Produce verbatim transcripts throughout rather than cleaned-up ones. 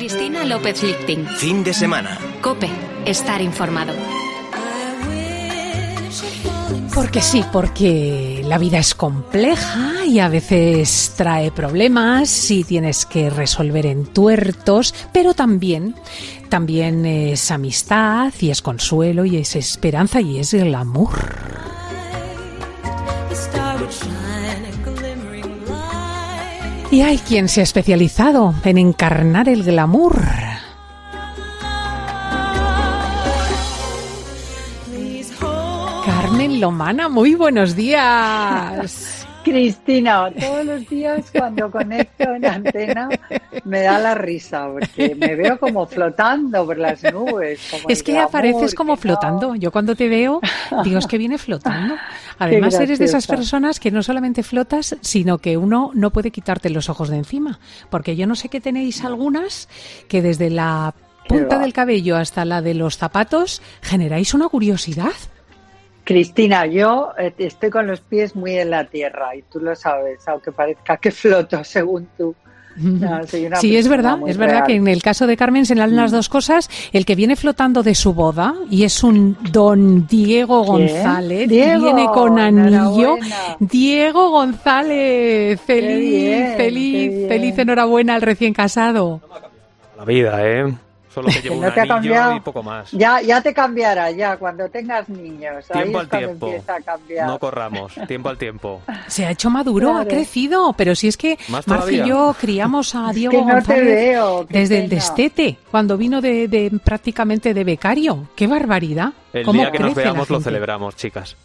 Cristina López Lichting. Fin de semana. COPE. Estar informado. Porque sí, porque la vida es compleja y a veces trae problemas y tienes que resolver entuertos, pero también, también es amistad y es consuelo y es esperanza y es glamour. Y hay quien se ha especializado en encarnar el glamour. Carmen Lomana, muy buenos días. Cristina, todos los días cuando conecto en antena me da la risa porque me veo como flotando por las nubes. Como es que glamour, apareces como que flotando. No. Yo cuando te veo digo, es que viene flotando. Además eres de esas personas que no solamente flotas, sino que uno no puede quitarte los ojos de encima. Porque yo no sé qué tenéis algunas que desde la punta del cabello hasta la de los zapatos generáis una curiosidad. Cristina, yo estoy con los pies muy en la tierra y tú lo sabes, aunque parezca que floto según tú. No, soy una sí, es verdad, es verdad real. que en el caso de Carmen se le dan las dos cosas. El que viene flotando de su boda y es un don Diego González, Diego, viene con anillo. enhorabuena. Diego González, feliz, bien, feliz, qué bien. feliz enhorabuena al recién casado. La vida, ¿eh? Solo que llevo ¿No un te ha anillo cambiado? y poco más. Ya, ya te cambiará, ya, cuando tengas niños. Ahí Tiempo es al cuando tiempo. empieza a cambiar. No corramos, tiempo al tiempo. Se ha hecho maduro, Claro. ha crecido, pero si es que ¿Más Marce y todavía? yo criamos a Es Diego que no te González veo, qué desde el pena. destete, cuando vino de, de prácticamente de becario. ¡Qué barbaridad! El ¿Cómo día que nos crece la veamos lo gente? celebramos, chicas.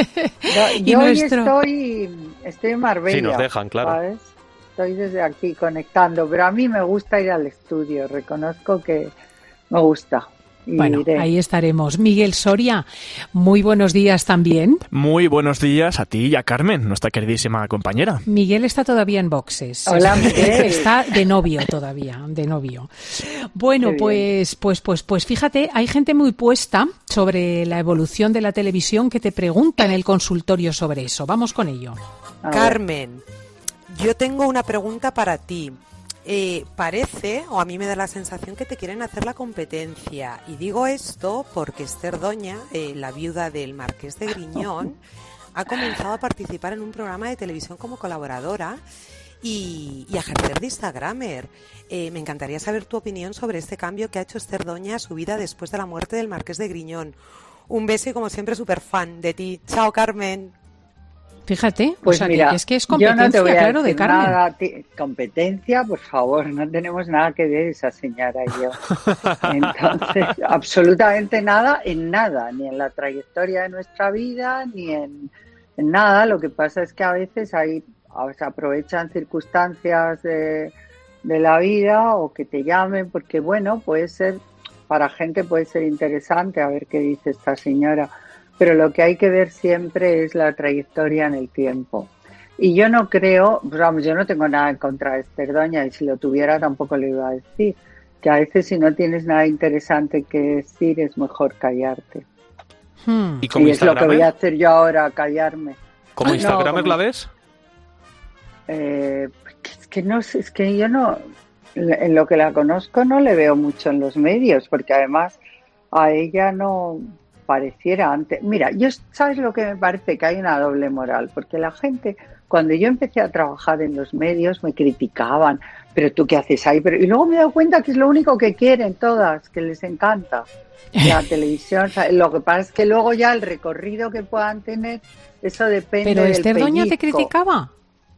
Yo, Y yo hoy nuestro- estoy, estoy en Marbella. Sí, nos dejan, claro. ¿sabes? Estoy desde aquí conectando, pero a mí me gusta ir al estudio, reconozco que me gusta. Y Bueno, iré. ahí estaremos. Miguel Soria, muy buenos días también. Muy buenos días a ti y a Carmen, nuestra queridísima compañera. Miguel está todavía en boxes. Hola, Miguel. Está de novio todavía, de novio. Bueno, Qué bien. pues, pues, pues, pues fíjate, hay gente muy puesta sobre la evolución de la televisión que te pregunta en el consultorio sobre eso. Vamos con ello. A ver. Carmen, yo tengo una pregunta para ti. Eh, parece, o a mí me da la sensación, que te quieren hacer la competencia. Y digo esto porque Esther Doña, eh, la viuda del Marqués de Griñón, ha comenzado a participar en un programa de televisión como colaboradora y, y a ejercer de Instagramer. Eh, me encantaría saber tu opinión sobre este cambio que ha hecho Esther Doña a su vida después de la muerte del Marqués de Griñón. Un beso y, como siempre, súper fan de ti. Chao, Carmen. Fíjate, Pues o sea, mira, que es que es yo no competencia, te voy a claro, de decir Carmen. nada. Ti- Competencia, por favor, no tenemos nada que ver esa señora y yo. Entonces, absolutamente nada en nada, ni en la trayectoria de nuestra vida, ni en, en nada. Lo que pasa es que a veces hay, se aprovechan circunstancias de, de la vida o que te llamen, porque bueno, puede ser, para gente puede ser interesante a ver qué dice esta señora. Pero lo que hay que ver siempre es la trayectoria en el tiempo. Y yo no creo, pues vamos, yo no tengo nada en contra de Esther Doña, y si lo tuviera tampoco le iba a decir, que a veces si no tienes nada interesante que decir es mejor callarte. Hmm. ¿Y como Y es lo que voy a Instagramer? hacer yo ahora, callarme. ¿Como No, Instagramer como- la ves? Eh, porque es que no sé, es que yo no, en lo que la conozco no le veo mucho en los medios, porque además a ella no pareciera antes. Mira, yo, ¿sabes lo que me parece? Que hay una doble moral, porque la gente, cuando yo empecé a trabajar en los medios, me criticaban, pero tú qué haces ahí, pero y luego me he dado cuenta que es lo único que quieren todas, que les encanta la televisión. O sea, lo que pasa es que luego ya el recorrido que puedan tener, eso depende Pero del Esther Doña te pellizco. criticaba.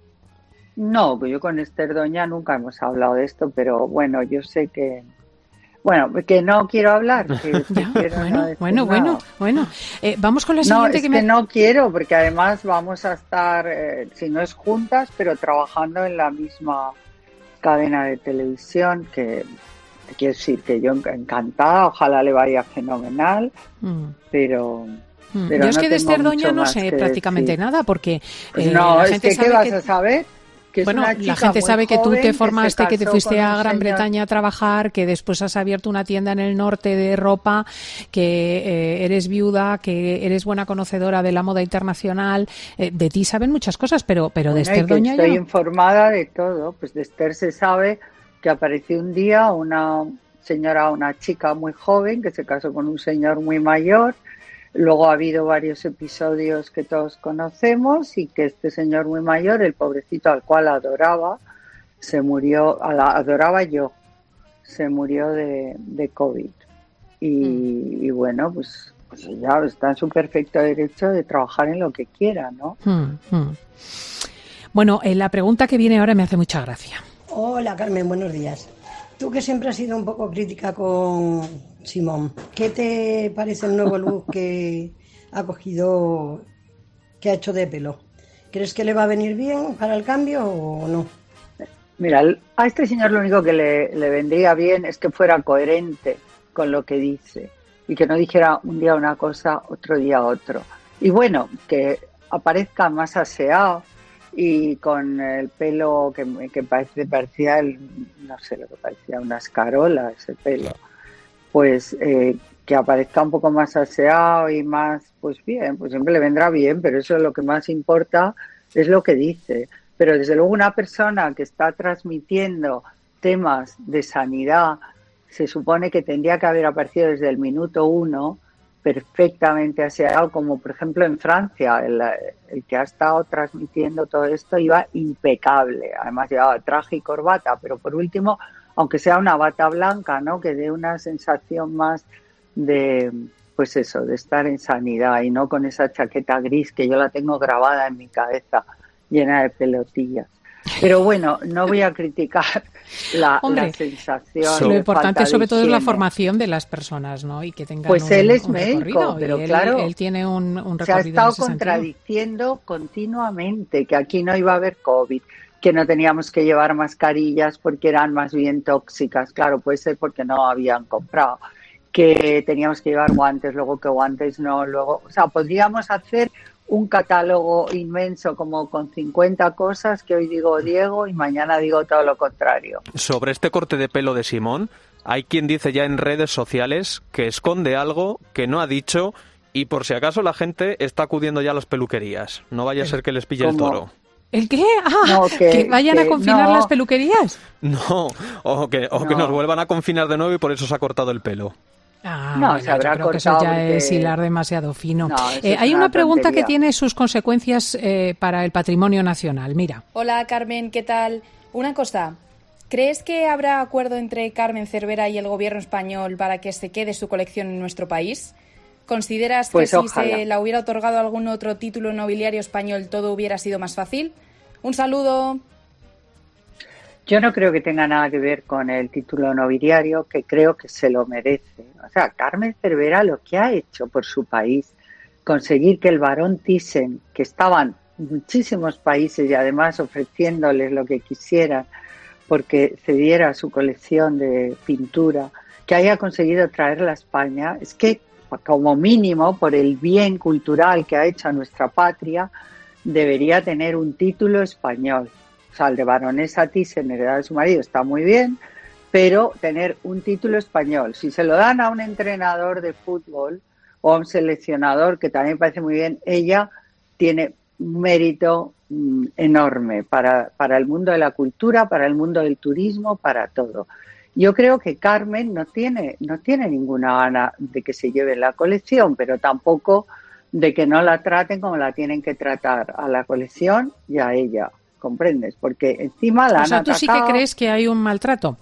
No, yo con Esther Doña nunca hemos hablado de esto, pero bueno, yo sé que, bueno, que no quiero hablar. Que Ya, prefiero bueno, no decir bueno, nada. bueno, bueno. Eh, vamos con la No, siguiente es que que, me... no quiero, porque además vamos a estar, eh, si no es juntas, pero trabajando en la misma cadena de televisión, que te quiero decir que yo encantada, ojalá le vaya fenomenal, Mm. pero... Mm. pero Yo es no que de tengo Esther Doña mucho no más sé que prácticamente decir. nada, porque Pues eh, no, la es gente que ¿qué sabe vas que... a saber? Que es Bueno, una la chica gente muy sabe que tú joven te se formaste, que te casó fuiste con a un Gran señor- Bretaña a trabajar, que después has abierto una tienda en el norte de ropa, que eh, eres viuda, que eres buena conocedora de la moda internacional. Eh, de ti saben muchas cosas, pero, pero de Bueno, y Esther que Doña estoy yo... informada de todo, pues de Esther se sabe que apareció un día una señora, una chica muy joven que se casó con un señor muy mayor. Luego ha habido varios episodios que todos conocemos y que este señor muy mayor, el pobrecito al cual adoraba, se murió, adoraba yo, se murió de, de COVID. Y, mm. y bueno, pues, pues ya está en su perfecto derecho de trabajar en lo que quiera, ¿no? Mm, mm. Bueno, eh, la pregunta que viene ahora me hace mucha gracia. Hola Carmen, buenos días. Tú que siempre has sido un poco crítica con Simón, ¿qué te parece el nuevo look que ha cogido, que ha hecho de pelo? ¿Crees que le va a venir bien para el cambio o no? Mira, a este señor lo único que le, le vendría bien es que fuera coherente con lo que dice y que no dijera un día una cosa, otro día otro. Y bueno, que aparezca más aseado y con el pelo que, que parece, parecía, el, no sé lo que parecía, una escarola ese pelo, pues eh, que aparezca un poco más aseado y más, pues bien, pues siempre le vendrá bien, pero eso es lo que más importa, es lo que dice. Pero desde luego una persona que está transmitiendo temas de sanidad, se supone que tendría que haber aparecido desde el minuto uno perfectamente aseado, como por ejemplo en Francia, el, el que ha estado transmitiendo todo esto iba impecable, además llevaba traje y corbata, pero por último, aunque sea una bata blanca, ¿no?, que dé una sensación más de, pues eso, de estar en sanidad y no con esa chaqueta gris que yo la tengo grabada en mi cabeza, llena de pelotillas. Pero bueno, no voy a criticar la, Hombre, la sensación. Lo importante sobre todo es la higiene. formación de las personas, ¿no? Y que tengan Pues un, él es un médico, recorrido. pero él, claro, él tiene un, un recorrido. Se ha estado en ese contradiciendo sentido. continuamente que aquí no iba a haber COVID, que no teníamos que llevar mascarillas porque eran más bien tóxicas. Claro, puede ser porque no habían comprado. Que teníamos que llevar guantes, luego que guantes no, luego, o sea, podríamos hacer un catálogo inmenso como con cincuenta cosas que hoy digo Diego y mañana digo todo lo contrario. Sobre este corte de pelo de Simón, hay quien dice ya en redes sociales que esconde algo que no ha dicho y por si acaso la gente está acudiendo ya a las peluquerías. No vaya a ser que les pille el toro. ¿El qué? Ah, no, que, ¿que vayan que, a confinar no. las peluquerías? No, o, que, o no. que nos vuelvan a confinar de nuevo y por eso se ha cortado el pelo. Ah, no, bueno, se habrá yo creo que eso ya porque... es hilar demasiado fino. No, eh, es hay una una pregunta tontería. que tiene sus consecuencias eh, para el patrimonio nacional. Mira. Hola Carmen, ¿qué tal? Una cosa, ¿crees que habrá acuerdo entre Carmen Cervera y el gobierno español para que se quede su colección en nuestro país? ¿Consideras pues que ojalá. si se la hubiera otorgado algún otro título nobiliario español todo hubiera sido más fácil? Un saludo. Yo no creo que tenga nada que ver con el título nobiliario, que creo que se lo merece. O sea, Carmen Cervera lo que ha hecho por su país, conseguir que el barón Thyssen, que estaban muchísimos países y además ofreciéndoles lo que quisieran, porque cediera su colección de pintura, que haya conseguido traerla a España, es que como mínimo, por el bien cultural que ha hecho a nuestra patria, debería tener un título español. O sea, el de baronesa Thyssen, heredad de su marido, está muy bien, pero tener un título español. Si se lo dan a un entrenador de fútbol o a un seleccionador, que también parece muy bien, ella tiene un mérito mm, enorme para, para el mundo de la cultura, para el mundo del turismo, para todo. Yo creo que Carmen no tiene, no tiene ninguna gana de que se lleve la colección, pero tampoco de que no la traten como la tienen que tratar a la colección y a ella. ¿Comprendes? Porque encima la o sea, han ¿tú atacado. sí que crees que hay un maltrato?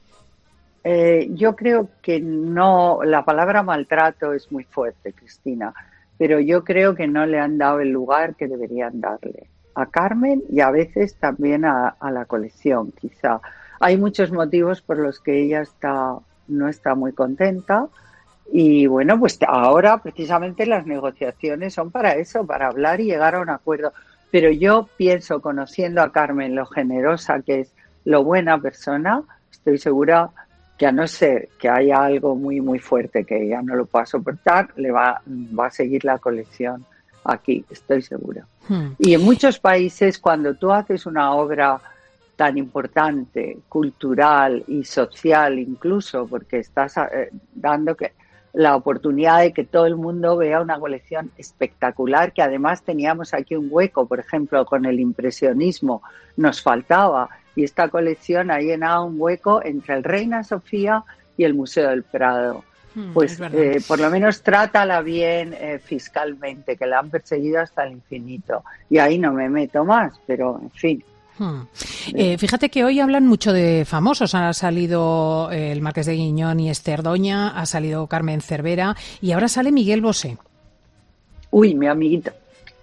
Eh, yo creo que no, la palabra maltrato es muy fuerte, Cristina, pero yo creo que no le han dado el lugar que deberían darle a Carmen y a veces también a, a la colección, quizá. Hay muchos motivos por los que ella está, no está muy contenta y bueno, pues ahora precisamente las negociaciones son para eso, para hablar y llegar a un acuerdo. Pero yo pienso, conociendo a Carmen, lo generosa que es, lo buena persona, estoy segura que a no ser que haya algo muy, muy fuerte que ella no lo pueda soportar, le va, va a seguir la colección aquí, estoy segura. Hmm. Y en muchos países, cuando tú haces una obra tan importante, cultural y social incluso, porque estás eh, dando que la oportunidad de que todo el mundo vea una colección espectacular, que además teníamos aquí un hueco, por ejemplo, con el impresionismo, nos faltaba y esta colección ha llenado un hueco entre el Reina Sofía y el Museo del Prado. Hmm, pues eh, por lo menos trátala bien eh, fiscalmente, que la han perseguido hasta el infinito. Y ahí no me meto más, pero en fin. Hmm. Eh, fíjate que hoy hablan mucho de famosos. Ha salido eh, el Marqués de Guiñón y Esther Doña, ha salido Carmen Cervera y ahora sale Miguel Bosé. Uy, mi amiguita.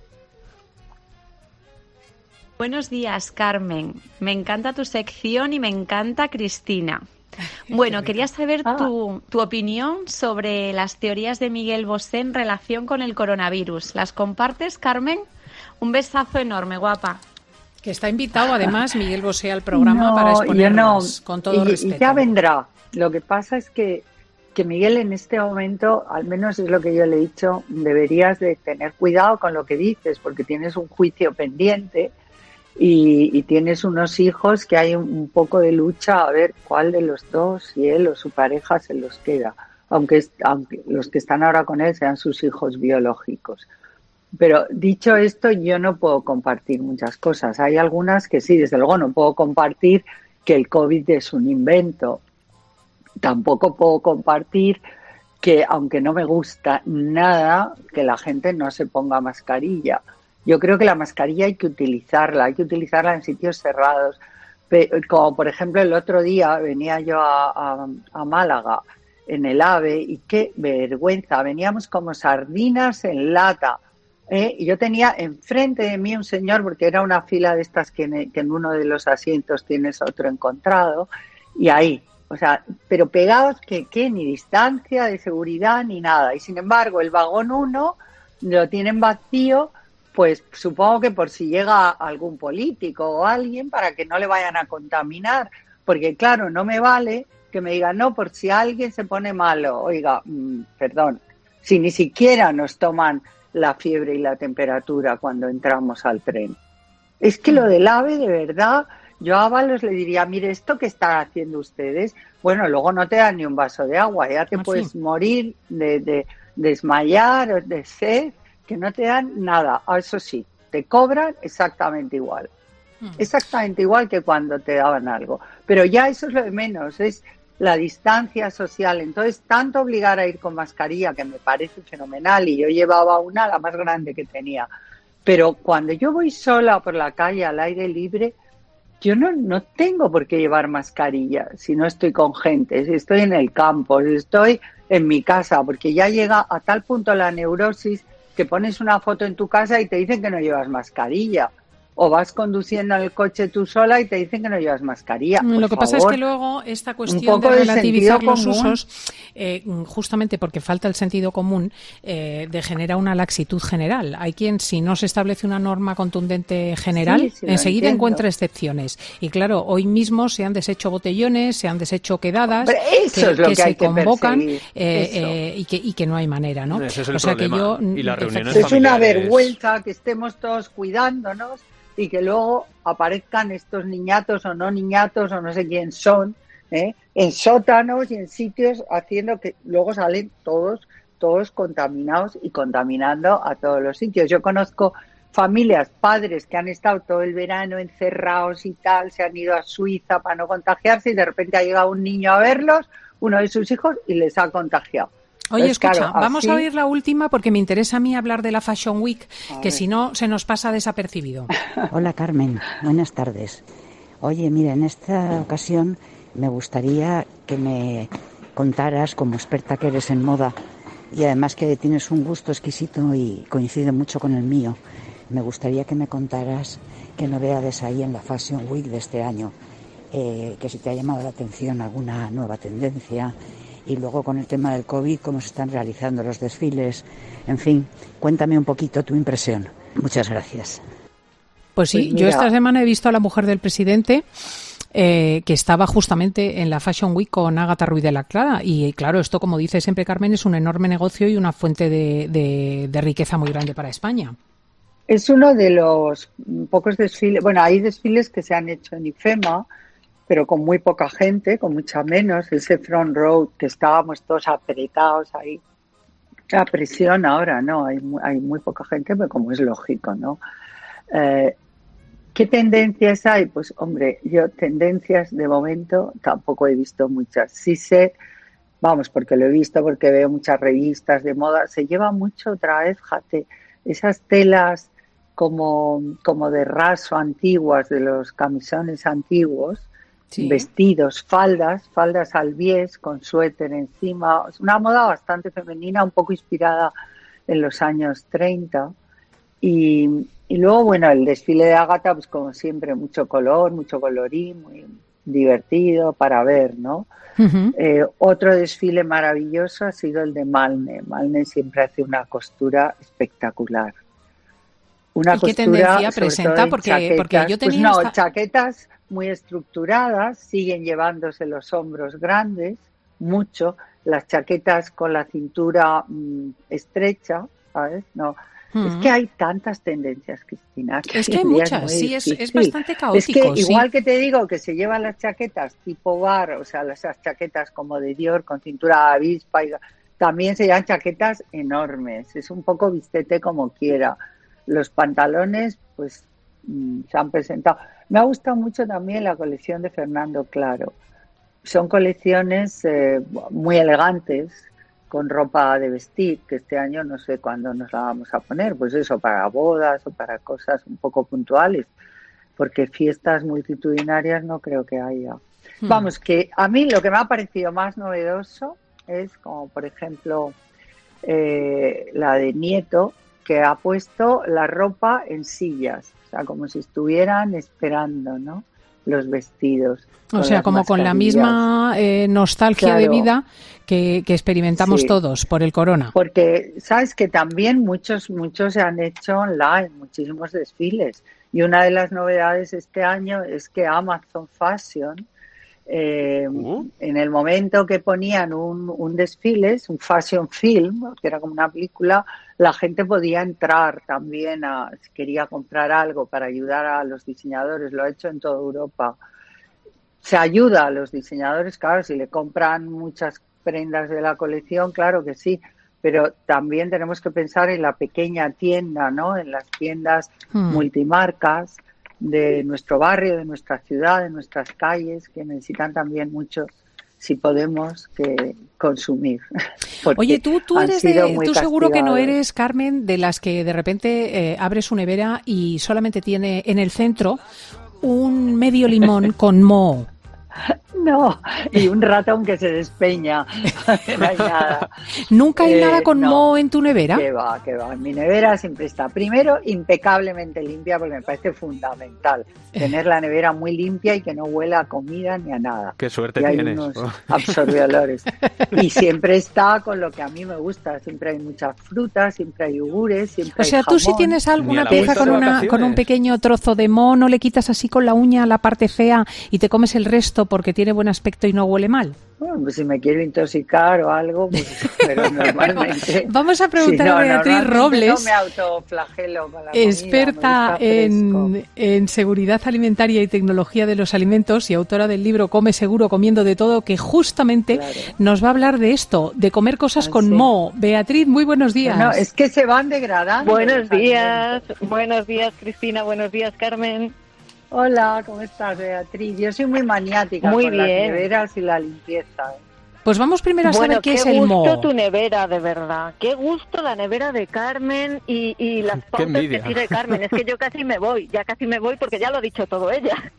Buenos días, Carmen. Me encanta tu sección y me encanta Cristina. Bueno, quería saber ah. tu, tu opinión sobre las teorías de Miguel Bosé en relación con el coronavirus. ¿Las compartes, Carmen? Un besazo enorme, guapa. Que está invitado, además, Miguel Bosé al programa no, para exponerlas, no. con todo y, respeto. Y ya vendrá. Lo que pasa es que, que Miguel en este momento, al menos es lo que yo le he dicho, deberías de tener cuidado con lo que dices, porque tienes un juicio pendiente y, y tienes unos hijos que hay un, un poco de lucha a ver cuál de los dos, si él o su pareja, se los queda, aunque, aunque los que están ahora con él sean sus hijos biológicos. Pero dicho esto, yo no puedo compartir muchas cosas. Hay algunas que sí, desde luego no puedo compartir que el COVID es un invento. Tampoco puedo compartir que, aunque no me gusta nada, que la gente no se ponga mascarilla. Yo creo que la mascarilla hay que utilizarla, hay que utilizarla en sitios cerrados. Como por ejemplo el otro día venía yo a, a, a Málaga en el AVE y qué vergüenza, veníamos como sardinas en lata. ¿eh? Y yo tenía enfrente de mí un señor, porque era una fila de estas que en, que en uno de los asientos tienes otro encontrado, y ahí, o sea, pero pegados que, que ni distancia de seguridad ni nada. Y sin embargo el vagón uno lo tienen vacío, pues supongo que por si llega algún político o alguien para que no le vayan a contaminar, porque claro, no me vale que me digan, no, por si alguien se pone malo. Oiga, mmm, perdón, si ni siquiera nos toman la fiebre y la temperatura cuando entramos al tren. Es que lo del AVE, de verdad, yo a Ábalos le diría, mire, esto que están haciendo ustedes, bueno, luego no te dan ni un vaso de agua, ya te ¿Ah, puedes sí? morir de, de, de desmayar o de sed, que no te dan nada. Ah, eso sí, te cobran exactamente igual. Hmm. Exactamente igual que cuando te daban algo. Pero ya eso es lo de menos, es la distancia social. Entonces, tanto obligar a ir con mascarilla, que me parece fenomenal, y yo llevaba una, la más grande que tenía. Pero cuando yo voy sola por la calle al aire libre, yo no, no tengo por qué llevar mascarilla si no estoy con gente, si estoy en el campo, si estoy en mi casa, porque ya llega a tal punto la neurosis que pones una foto en tu casa y te dicen que no llevas mascarilla. O vas conduciendo en el coche tú sola y te dicen que no llevas mascarilla. Por Lo que favor, pasa es que luego esta cuestión de relativizar los usos, eh, justamente porque falta el sentido común, eh, degenera una laxitud general. Hay quien, si no se establece una norma contundente general, sí, sí, enseguida encuentra excepciones. Y claro, hoy mismo se han deshecho botellones, se han deshecho quedadas, eso que, es lo que, que se convocan eh, eh, y, que, y que no hay manera, ¿no? Ese es el o sea problema. Que yo, y las reuniones es una vergüenza que estemos todos cuidándonos y que luego aparezcan estos niñatos o no niñatos o no sé quién son, ¿eh? en sótanos y en sitios haciendo que luego salen todos, todos contaminados y contaminando a todos los sitios. Yo conozco familias, padres que han estado todo el verano encerrados y tal, se han ido a Suiza para no contagiarse y de repente ha llegado un niño a verlos, uno de sus hijos, y les ha contagiado. Oye, pues escucha, claro, vamos así... a oír la última porque me interesa a mí hablar de la Fashion Week, a que ver. Si no se nos pasa desapercibido. Hola Carmen, buenas tardes. Oye, mira, en esta ocasión me gustaría que me contaras, como experta que eres en moda, y además que tienes un gusto exquisito y coincide mucho con el mío, me gustaría que me contaras qué novedades hay en la Fashion Week de este año, eh, que si te ha llamado la atención alguna nueva tendencia. Y luego con el tema del COVID, cómo se están realizando los desfiles. En fin, cuéntame un poquito tu impresión. Muchas gracias. Pues sí, pues yo esta semana he visto a la mujer del presidente eh, que estaba justamente en la Fashion Week con Ágata Ruiz de la Clara. Y claro, esto, como dice siempre Carmen, es un enorme negocio y una fuente de, de, de riqueza muy grande para España. Es uno de los pocos desfiles, bueno, hay desfiles que se han hecho en IFEMA, pero con muy poca gente, con mucha menos. Ese front row que estábamos todos apretados ahí. La presión ahora, ¿no? Hay, hay muy poca gente, pero como es lógico, ¿no? Eh, ¿Qué tendencias hay? Pues, hombre, yo tendencias de momento tampoco he visto muchas. Sí sé, vamos, porque lo he visto, porque veo muchas revistas de moda, se lleva mucho otra vez, fíjate, esas telas como, como de raso antiguas, de los camisones antiguos, sí. Vestidos, faldas, faldas al bies con suéter encima. Es una moda bastante femenina, un poco inspirada en los años treinta. Y, y luego, bueno, el desfile de Ágata, pues como siempre, mucho color, mucho colorín, muy divertido para ver, ¿no? Uh-huh. Eh, otro desfile maravilloso ha sido el de Malne. Malne siempre hace una costura espectacular. Una ¿Y qué tendencia presenta? Porque, porque yo tenía pues no, esta... chaquetas muy estructuradas, siguen llevándose los hombros grandes, mucho, las chaquetas con la cintura mmm, estrecha, ¿sabes? No, uh-huh. Es que hay tantas tendencias, Cristina. Que es que hay muchas, sí, es, es bastante caótico. Es que sí. igual que te digo que se llevan las chaquetas tipo bar, o sea, esas chaquetas como de Dior con cintura de avispa, y también se llevan chaquetas enormes, es un poco vistete como quiera. Los pantalones, pues, mmm, se han presentado. Me ha gustado mucho también la colección de Fernando Claro. Son colecciones eh, muy elegantes, con ropa de vestir, que este año no sé cuándo nos la vamos a poner, pues eso, para bodas o para cosas un poco puntuales, porque fiestas multitudinarias no creo que haya. Hmm. Vamos, que a mí lo que me ha parecido más novedoso es, como por ejemplo, eh, la de Nieto, que ha puesto la ropa en sillas, o sea, como si estuvieran esperando, ¿no?, los vestidos. O sea, como con la misma eh, nostalgia claro. de vida que, que experimentamos sí. todos por el corona. Porque, ¿sabes? Que también muchos, muchos se han hecho online, muchísimos desfiles. Y una de las novedades este año es que Amazon Fashion, eh, uh. en el momento que ponían un, un desfile, un fashion film, que era como una película, la gente podía entrar también, a, si quería comprar algo para ayudar a los diseñadores, lo ha hecho en toda Europa. Se ayuda a los diseñadores, claro, si le compran muchas prendas de la colección, claro que sí, pero también tenemos que pensar en la pequeña tienda, ¿no?, en las tiendas hmm. multimarcas de nuestro barrio, de nuestra ciudad, de nuestras calles, que necesitan también mucho, si podemos, que consumir. Oye, tú, tú eres de, tú seguro que no eres, Carmen, de las que de repente eh, abres su nevera y solamente tiene en el centro un medio limón con moho. No, y un ratón que se despeña. No hay nada. ¿Nunca hay eh, nada con no, moho en tu nevera? Que va, que va. En mi nevera siempre está, primero, impecablemente limpia, porque me parece fundamental tener la nevera muy limpia y que no huela a comida ni a nada. Qué suerte y hay tienes. Unos absorbeolores. Y siempre está con lo que a mí me gusta. Siempre hay muchas frutas, siempre hay yogures, siempre O sea, hay tú jamón. si tienes alguna pieza con, una, con un pequeño trozo de moho, ¿no le quitas así con la uña la parte fea y te comes el resto porque tiene buen aspecto y no huele mal? Bueno, pues si me quiero intoxicar o algo, pues, pero normalmente... Vamos a preguntar sí, no, a Beatriz Robles, no me autoflagelo con la experta comida, en, en seguridad alimentaria y tecnología de los alimentos y autora del libro Come Seguro comiendo de todo, que justamente claro. nos va a hablar de esto, de comer cosas ah, con sí. moho. Beatriz, muy buenos días. No, es que se van degradando. Buenos días, buenos días Cristina, buenos días Carmen. Hola, ¿cómo estás, Beatriz? Yo soy muy maniática muy con bien. las neveras y la limpieza. ¿eh? Pues vamos primero a bueno, saber qué, qué es el moho. Qué gusto tu nevera, de verdad. Qué gusto la nevera de Carmen y, y las pautas que tiene Carmen. Es que yo casi me voy, ya casi me voy porque ya lo ha dicho todo ella.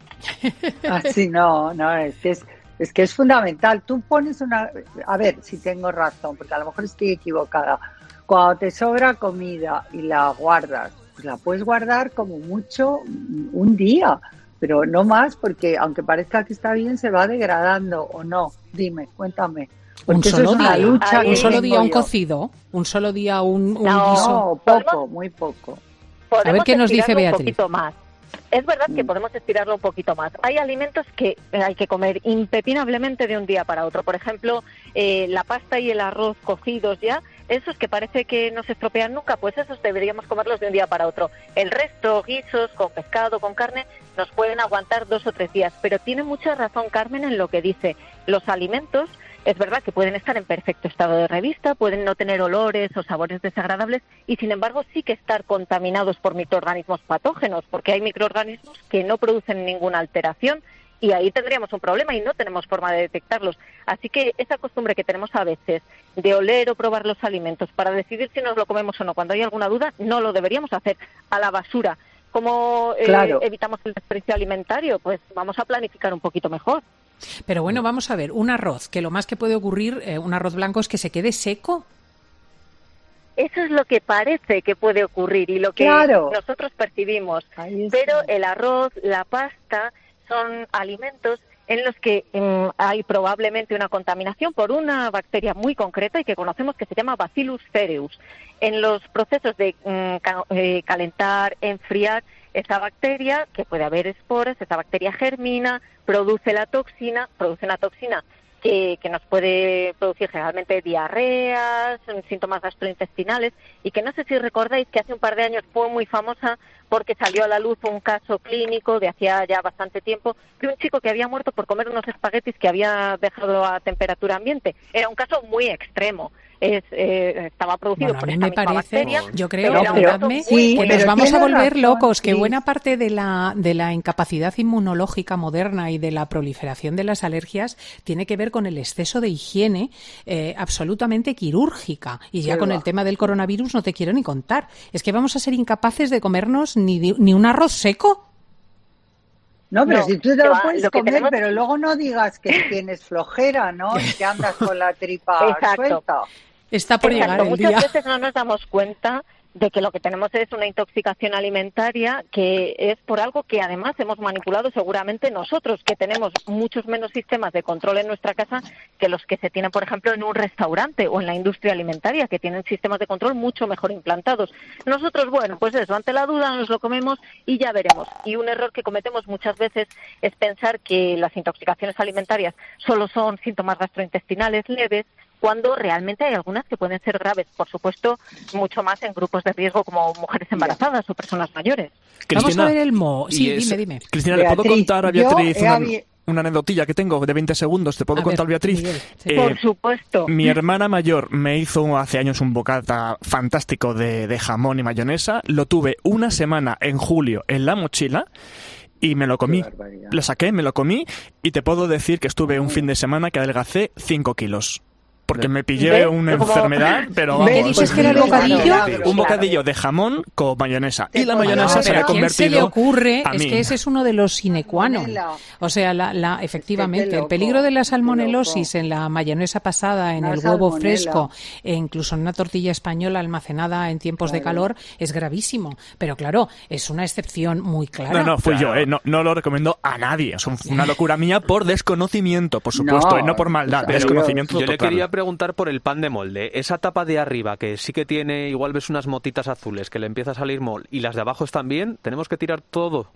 Así no, no, es que es, es que es fundamental. Tú pones una... A ver, si tengo razón, porque a lo mejor estoy equivocada. Cuando te sobra comida y la guardas, pues la puedes guardar como mucho un día, pero no más, porque aunque parezca que está bien, se va degradando, ¿o no? Dime, cuéntame. Un solo, es una día, lucha un solo día un yo. cocido, un solo día un, un no, guiso. No, poco, muy poco. A ver qué nos dice Beatriz. Un poquito más. Es verdad que podemos estirarlo un poquito más. Hay alimentos que hay que comer impepinablemente de un día para otro. Por ejemplo, eh, la pasta y el arroz cocidos ya esos que parece que no se estropean nunca, pues esos deberíamos comerlos de un día para otro. El resto, guisos, con pescado, con carne, nos pueden aguantar dos o tres días. Pero tiene mucha razón Carmen en lo que dice. Los alimentos, es verdad que pueden estar en perfecto estado de revista, pueden no tener olores o sabores desagradables y, sin embargo, sí que estar contaminados por microorganismos patógenos, porque hay microorganismos que no producen ninguna alteración y ahí tendríamos un problema y no tenemos forma de detectarlos. Así que esa costumbre que tenemos a veces de oler o probar los alimentos para decidir si nos lo comemos o no, cuando hay alguna duda, no lo deberíamos hacer. A la basura. ¿Cómo eh, claro. evitamos el desperdicio alimentario? Pues vamos a planificar un poquito mejor. Pero bueno, vamos a ver, un arroz, que lo más que puede ocurrir, eh, un arroz blanco, es que se quede seco. Eso es lo que parece que puede ocurrir y lo que claro. nosotros percibimos. Pero el arroz, la pasta, son alimentos en los que um, hay probablemente una contaminación por una bacteria muy concreta y que conocemos que se llama Bacillus cereus. En los procesos de um, ca- eh, calentar, enfriar, esa bacteria, que puede haber esporas, esa bacteria germina, produce la toxina, produce una toxina que, que nos puede producir generalmente diarreas, síntomas gastrointestinales, y que no sé si recordáis que hace un par de años fue muy famosa porque salió a la luz un caso clínico de hacía ya bastante tiempo de un chico que había muerto por comer unos espaguetis que había dejado a temperatura ambiente. Era un caso muy extremo. Es, eh, estaba producido bueno, por a mí esta me misma parece, bacteria. Yo creo, pero perdonadme, sí, que nos vamos a volver razón, locos, sí. que buena parte de la, de la incapacidad inmunológica moderna y de la proliferación de las alergias tiene que ver con el exceso de higiene eh, absolutamente quirúrgica. Y ya sí, con va. el tema del coronavirus no te quiero ni contar. Es que vamos a ser incapaces de comernos ni, ni un arroz seco. No, pero no, si tú te lo va, puedes lo comer, tenemos... pero luego no digas que tienes flojera, ¿no? Y que andas con la tripa Exacto. suelta. Está por Exacto. llegar el Muchas día. veces no nos damos cuenta de que lo que tenemos es una intoxicación alimentaria que es por algo que además hemos manipulado seguramente nosotros, que tenemos muchos menos sistemas de control en nuestra casa que los que se tienen, por ejemplo, en un restaurante o en la industria alimentaria, que tienen sistemas de control mucho mejor implantados. Nosotros, bueno, pues eso, ante la duda nos lo comemos y ya veremos. Y un error que cometemos muchas veces es pensar que las intoxicaciones alimentarias solo son síntomas gastrointestinales leves, cuando realmente hay algunas que pueden ser graves, por supuesto, mucho más en grupos de riesgo como mujeres embarazadas o personas mayores. Cristina, vamos a ver el moho. Sí, es, dime, dime. Cristina, ¿le puedo contar a Beatriz yo, una, habi... una anecdotilla que tengo de veinte segundos? ¿Te puedo a contar, ver, Beatriz? Miguel, sí. eh, por supuesto. Mi hermana mayor me hizo hace años un bocata fantástico de, de jamón y mayonesa. Lo tuve una semana en julio en la mochila. Y me lo comí, lo saqué, me lo comí y te puedo decir que estuve un fin de semana que adelgacé cinco kilos. Porque me pillé ¿Ves? una enfermedad, pero vamos. ¿Me dices que era el bocadillo? Un bocadillo de jamón con mayonesa. Y la mayonesa se había convertido. ¿Quién se le ocurre? A es mí. que ese es uno de los sine qua non. O sea, la, la, efectivamente, el peligro de la salmonelosis en la mayonesa pasada, en la el huevo salmonela. fresco, e incluso en una tortilla española almacenada en tiempos claro. de calor, es gravísimo. Pero claro, es una excepción muy clara. No, no, fui claro. yo, ¿eh? no, no lo recomiendo a nadie. Es una locura mía por desconocimiento, por supuesto, no, y no por maldad. Pero desconocimiento yo, yo total. le quería preguntar por el pan de molde. Esa tapa de arriba, que sí que tiene, igual ves unas motitas azules, que le empieza a salir mol, y las de abajo están bien, tenemos que tirar todo.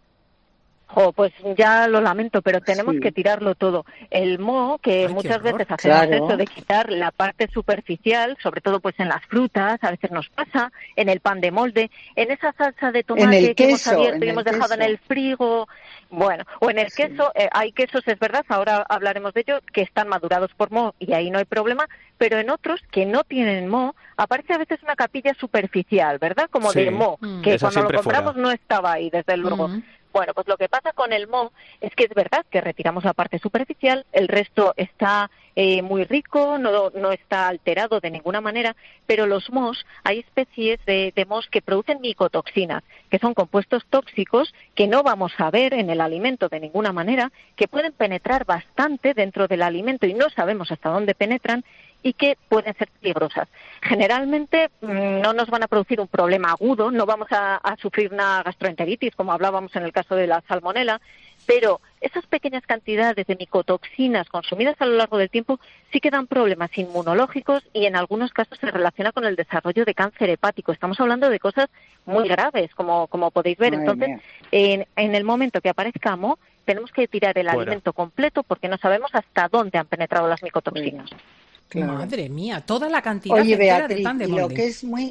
Oh, pues ya lo lamento, pero tenemos sí. que tirarlo todo. El moho, que Ay, muchas horror. veces hacemos Claro. eso de quitar la parte superficial, sobre todo pues en las frutas, a veces nos pasa, en el pan de molde, en esa salsa de tomate En el que hemos queso, abierto y en hemos el dejado en queso. el frigo, bueno, o en el Sí. queso, eh, hay quesos, es verdad, ahora hablaremos de ello, que están madurados por moho y ahí no hay problema, pero en otros que no tienen moho, aparece a veces una capilla superficial, ¿verdad? Como Sí. de moho, Mm. que Esa cuando lo siempre compramos fuera. no estaba ahí, desde luego. Mm. Bueno, pues lo que pasa con el moho es que es verdad que retiramos la parte superficial, el resto está eh, muy rico, no, no está alterado de ninguna manera, pero los mohos, hay especies de, de mohos que producen micotoxinas, que son compuestos tóxicos que no vamos a ver en el alimento de ninguna manera, que pueden penetrar bastante dentro del alimento y no sabemos hasta dónde penetran, y que pueden ser peligrosas. Generalmente mmm, no nos van a producir un problema agudo, no vamos a, a sufrir una gastroenteritis, como hablábamos en el caso de la salmonela, pero esas pequeñas cantidades de micotoxinas consumidas a lo largo del tiempo sí que dan problemas inmunológicos y en algunos casos se relaciona con el desarrollo de cáncer hepático. Estamos hablando de cosas muy graves, como, como podéis ver. Madre Entonces, en, en el momento que aparezca moho, tenemos que tirar el Fuera. alimento completo porque no sabemos hasta dónde han penetrado las micotoxinas. Claro. Madre mía, toda la cantidad Oye, Beatriz, de pan de y molde. lo que es muy,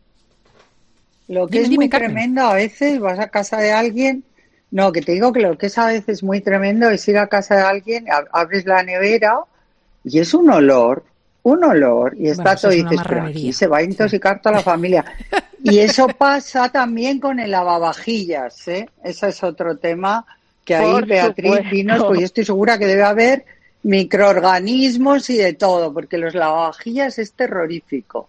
lo que dime, es dime, muy Carmen. tremendo a veces, vas a casa de alguien, no, que te digo que lo que es a veces muy tremendo es ir a casa de alguien, abres la nevera y es un olor, un olor, y está Bueno, todo, eso y es una dices, pero marranería. aquí se va a intoxicar toda la familia. Y eso pasa también con el lavavajillas, ¿eh? Ese es otro tema que ahí, Por Beatriz, supuesto. dinos, pues yo estoy segura que debe haber microorganismos y de todo, porque los lavavajillas es terrorífico.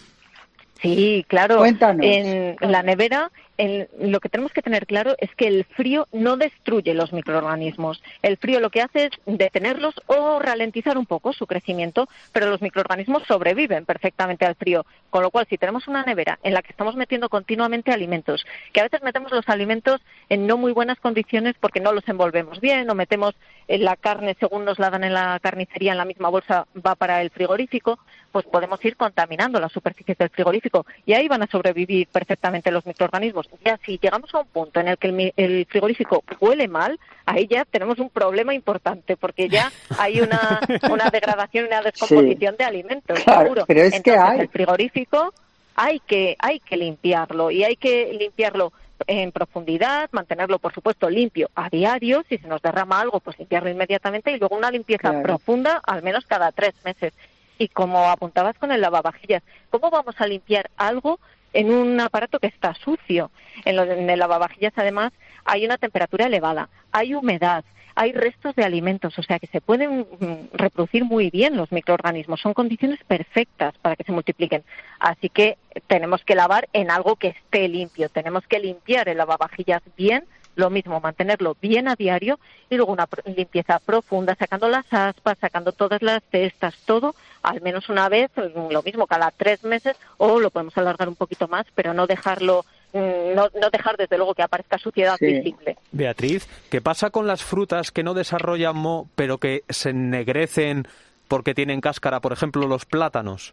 Sí, claro. Cuéntanos. En la nevera, en, lo que tenemos que tener claro es que el frío no destruye los microorganismos. El frío lo que hace es detenerlos o ralentizar un poco su crecimiento, pero los microorganismos sobreviven perfectamente al frío. Con lo cual, si tenemos una nevera en la que estamos metiendo continuamente alimentos, que a veces metemos los alimentos en no muy buenas condiciones porque no los envolvemos bien, o metemos la carne según nos la dan en la carnicería en la misma bolsa, va para el frigorífico, pues podemos ir contaminando las superficies del frigorífico y ahí van a sobrevivir perfectamente los microorganismos. Ya si llegamos a un punto en el que el, el frigorífico huele mal, ahí ya tenemos un problema importante porque ya hay una, una degradación y una descomposición Sí. de alimentos, Claro, seguro. pero es que Entonces, hay. el frigorífico hay que, hay que limpiarlo y hay que limpiarlo en profundidad, mantenerlo, por supuesto, limpio a diario. Si se nos derrama algo, pues limpiarlo inmediatamente y luego una limpieza Claro. profunda, al menos cada tres meses. Y como apuntabas con el lavavajillas, ¿cómo vamos a limpiar algo en un aparato que está sucio? En, lo, en el lavavajillas, además, hay una temperatura elevada, hay humedad, hay restos de alimentos, o sea que se pueden mm, reproducir muy bien los microorganismos. Son condiciones perfectas para que se multipliquen. Así que tenemos que lavar en algo que esté limpio. Tenemos que limpiar el lavavajillas bien, lo mismo, mantenerlo bien a diario y luego una limpieza profunda, sacando las aspas, sacando todas las cestas, todo, al menos una vez, lo mismo, cada tres meses, o lo podemos alargar un poquito más, pero no dejarlo, no, no dejar desde luego que aparezca suciedad Sí. visible. Beatriz, ¿qué pasa con las frutas que no desarrollan moho, pero que se ennegrecen porque tienen cáscara? Por ejemplo, los plátanos.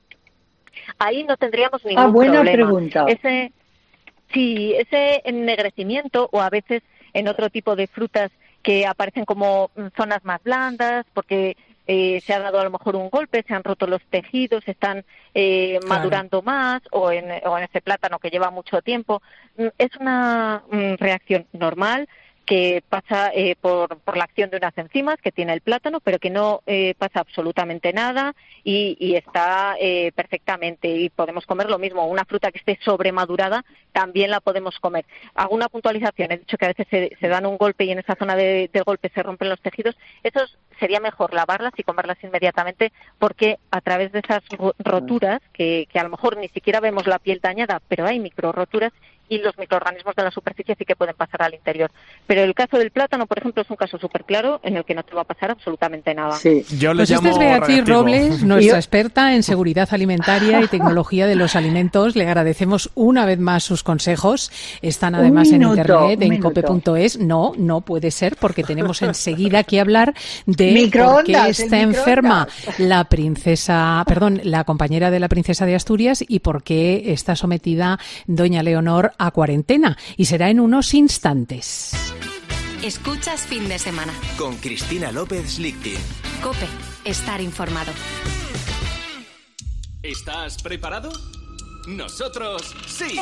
Ahí no tendríamos ningún Ah, buena problema. pregunta. Ese, sí, ese ennegrecimiento, o a veces en otro tipo de frutas que aparecen como zonas más blandas, porque eh, se ha dado a lo mejor un golpe, se han roto los tejidos, están eh, Claro. madurando más, o en, o en ese plátano que lleva mucho tiempo. Mm, Es una mm, reacción normal que pasa eh, por, por la acción de unas enzimas que tiene el plátano, pero que no eh, pasa absolutamente nada y, y está eh, perfectamente. Y podemos comer lo mismo. Una fruta que esté sobremadurada también la podemos comer. Hago una puntualización. He dicho que a veces se, se dan un golpe y en esa zona de, del golpe se rompen los tejidos. Eso sería mejor lavarlas y comerlas inmediatamente, porque a través de esas roturas, que, que a lo mejor ni siquiera vemos la piel dañada, pero hay micro roturas, y los microorganismos de la superficie sí que pueden pasar al interior. Pero el caso del plátano, por ejemplo, es un caso súper claro en el que no te va a pasar absolutamente nada. Sí. Yo le Pues esta llamo es Beatriz radiactivo. Robles, nuestra Yo- experta en seguridad alimentaria y tecnología de los alimentos. Le agradecemos una vez más sus consejos. Están Un además en minuto, internet, un en minuto. cope punto es. No, no puede ser, porque tenemos enseguida que hablar de por Microondas, qué el está enferma microondas. la princesa, perdón, la compañera de la princesa de Asturias y por qué está sometida doña Leonor a cuarentena. Y será en unos instantes. Escuchas fin de semana. Con Cristina López Lichting. Cope, estar informado. ¿Estás preparado? Nosotros sí.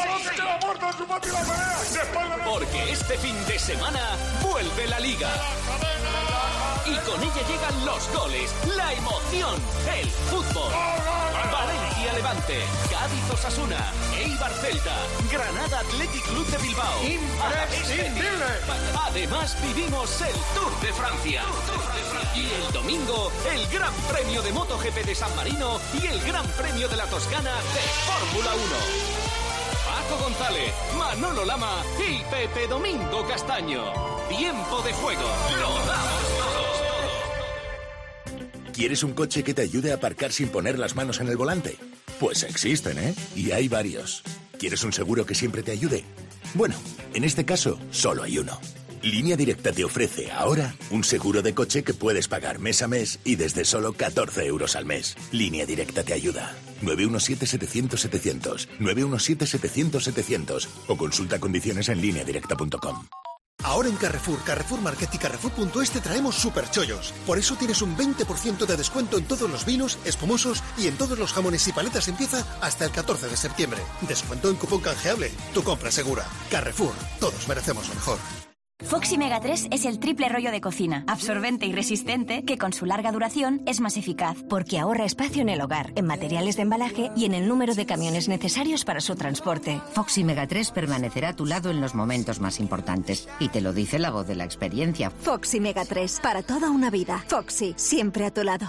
Porque este fin de semana vuelve la Liga. Y con ella llegan los goles, la emoción, el fútbol. Valencia Levante, Cádiz Osasuna, Eibar Celta, Granada Athletic Club de Bilbao. ¡Imprescindible! Además vivimos el Tour de Francia. Y el domingo, el Gran Premio de MotoGP de San Marino y el Gran Premio de la Toscana de Fórmula uno. Paco González, Manolo Lama y Pepe Domingo Castaño. Tiempo de juego. Lo damos todos. ¿Quieres un coche que te ayude a aparcar sin poner las manos en el volante? Pues existen, ¿eh? Y hay varios. ¿Quieres un seguro que siempre te ayude? Bueno, en este caso, solo hay uno. Línea Directa te ofrece ahora un seguro de coche que puedes pagar mes a mes y desde solo catorce euros al mes. Línea Directa te ayuda. nueve uno siete, setecientos, setecientos. nueve uno siete, setecientos, setecientos. O consulta condiciones en línea directa punto com. Ahora en Carrefour, Carrefour Market y Carrefour punto es te traemos superchollos. Por eso tienes un veinte por ciento de descuento en todos los vinos, espumosos y en todos los jamones y paletas en pieza hasta el catorce de septiembre. Descuento en cupón canjeable. Tu compra segura. Carrefour. Todos merecemos lo mejor. Foxy Mega tres es el triple rollo de cocina, absorbente y resistente, que con su larga duración es más eficaz, porque ahorra espacio en el hogar, en materiales de embalaje y en el número de camiones necesarios para su transporte. Foxy Mega tres permanecerá a tu lado en los momentos más importantes, y te lo dice la voz de la experiencia. Foxy Mega tres, para toda una vida. Foxy, siempre a tu lado.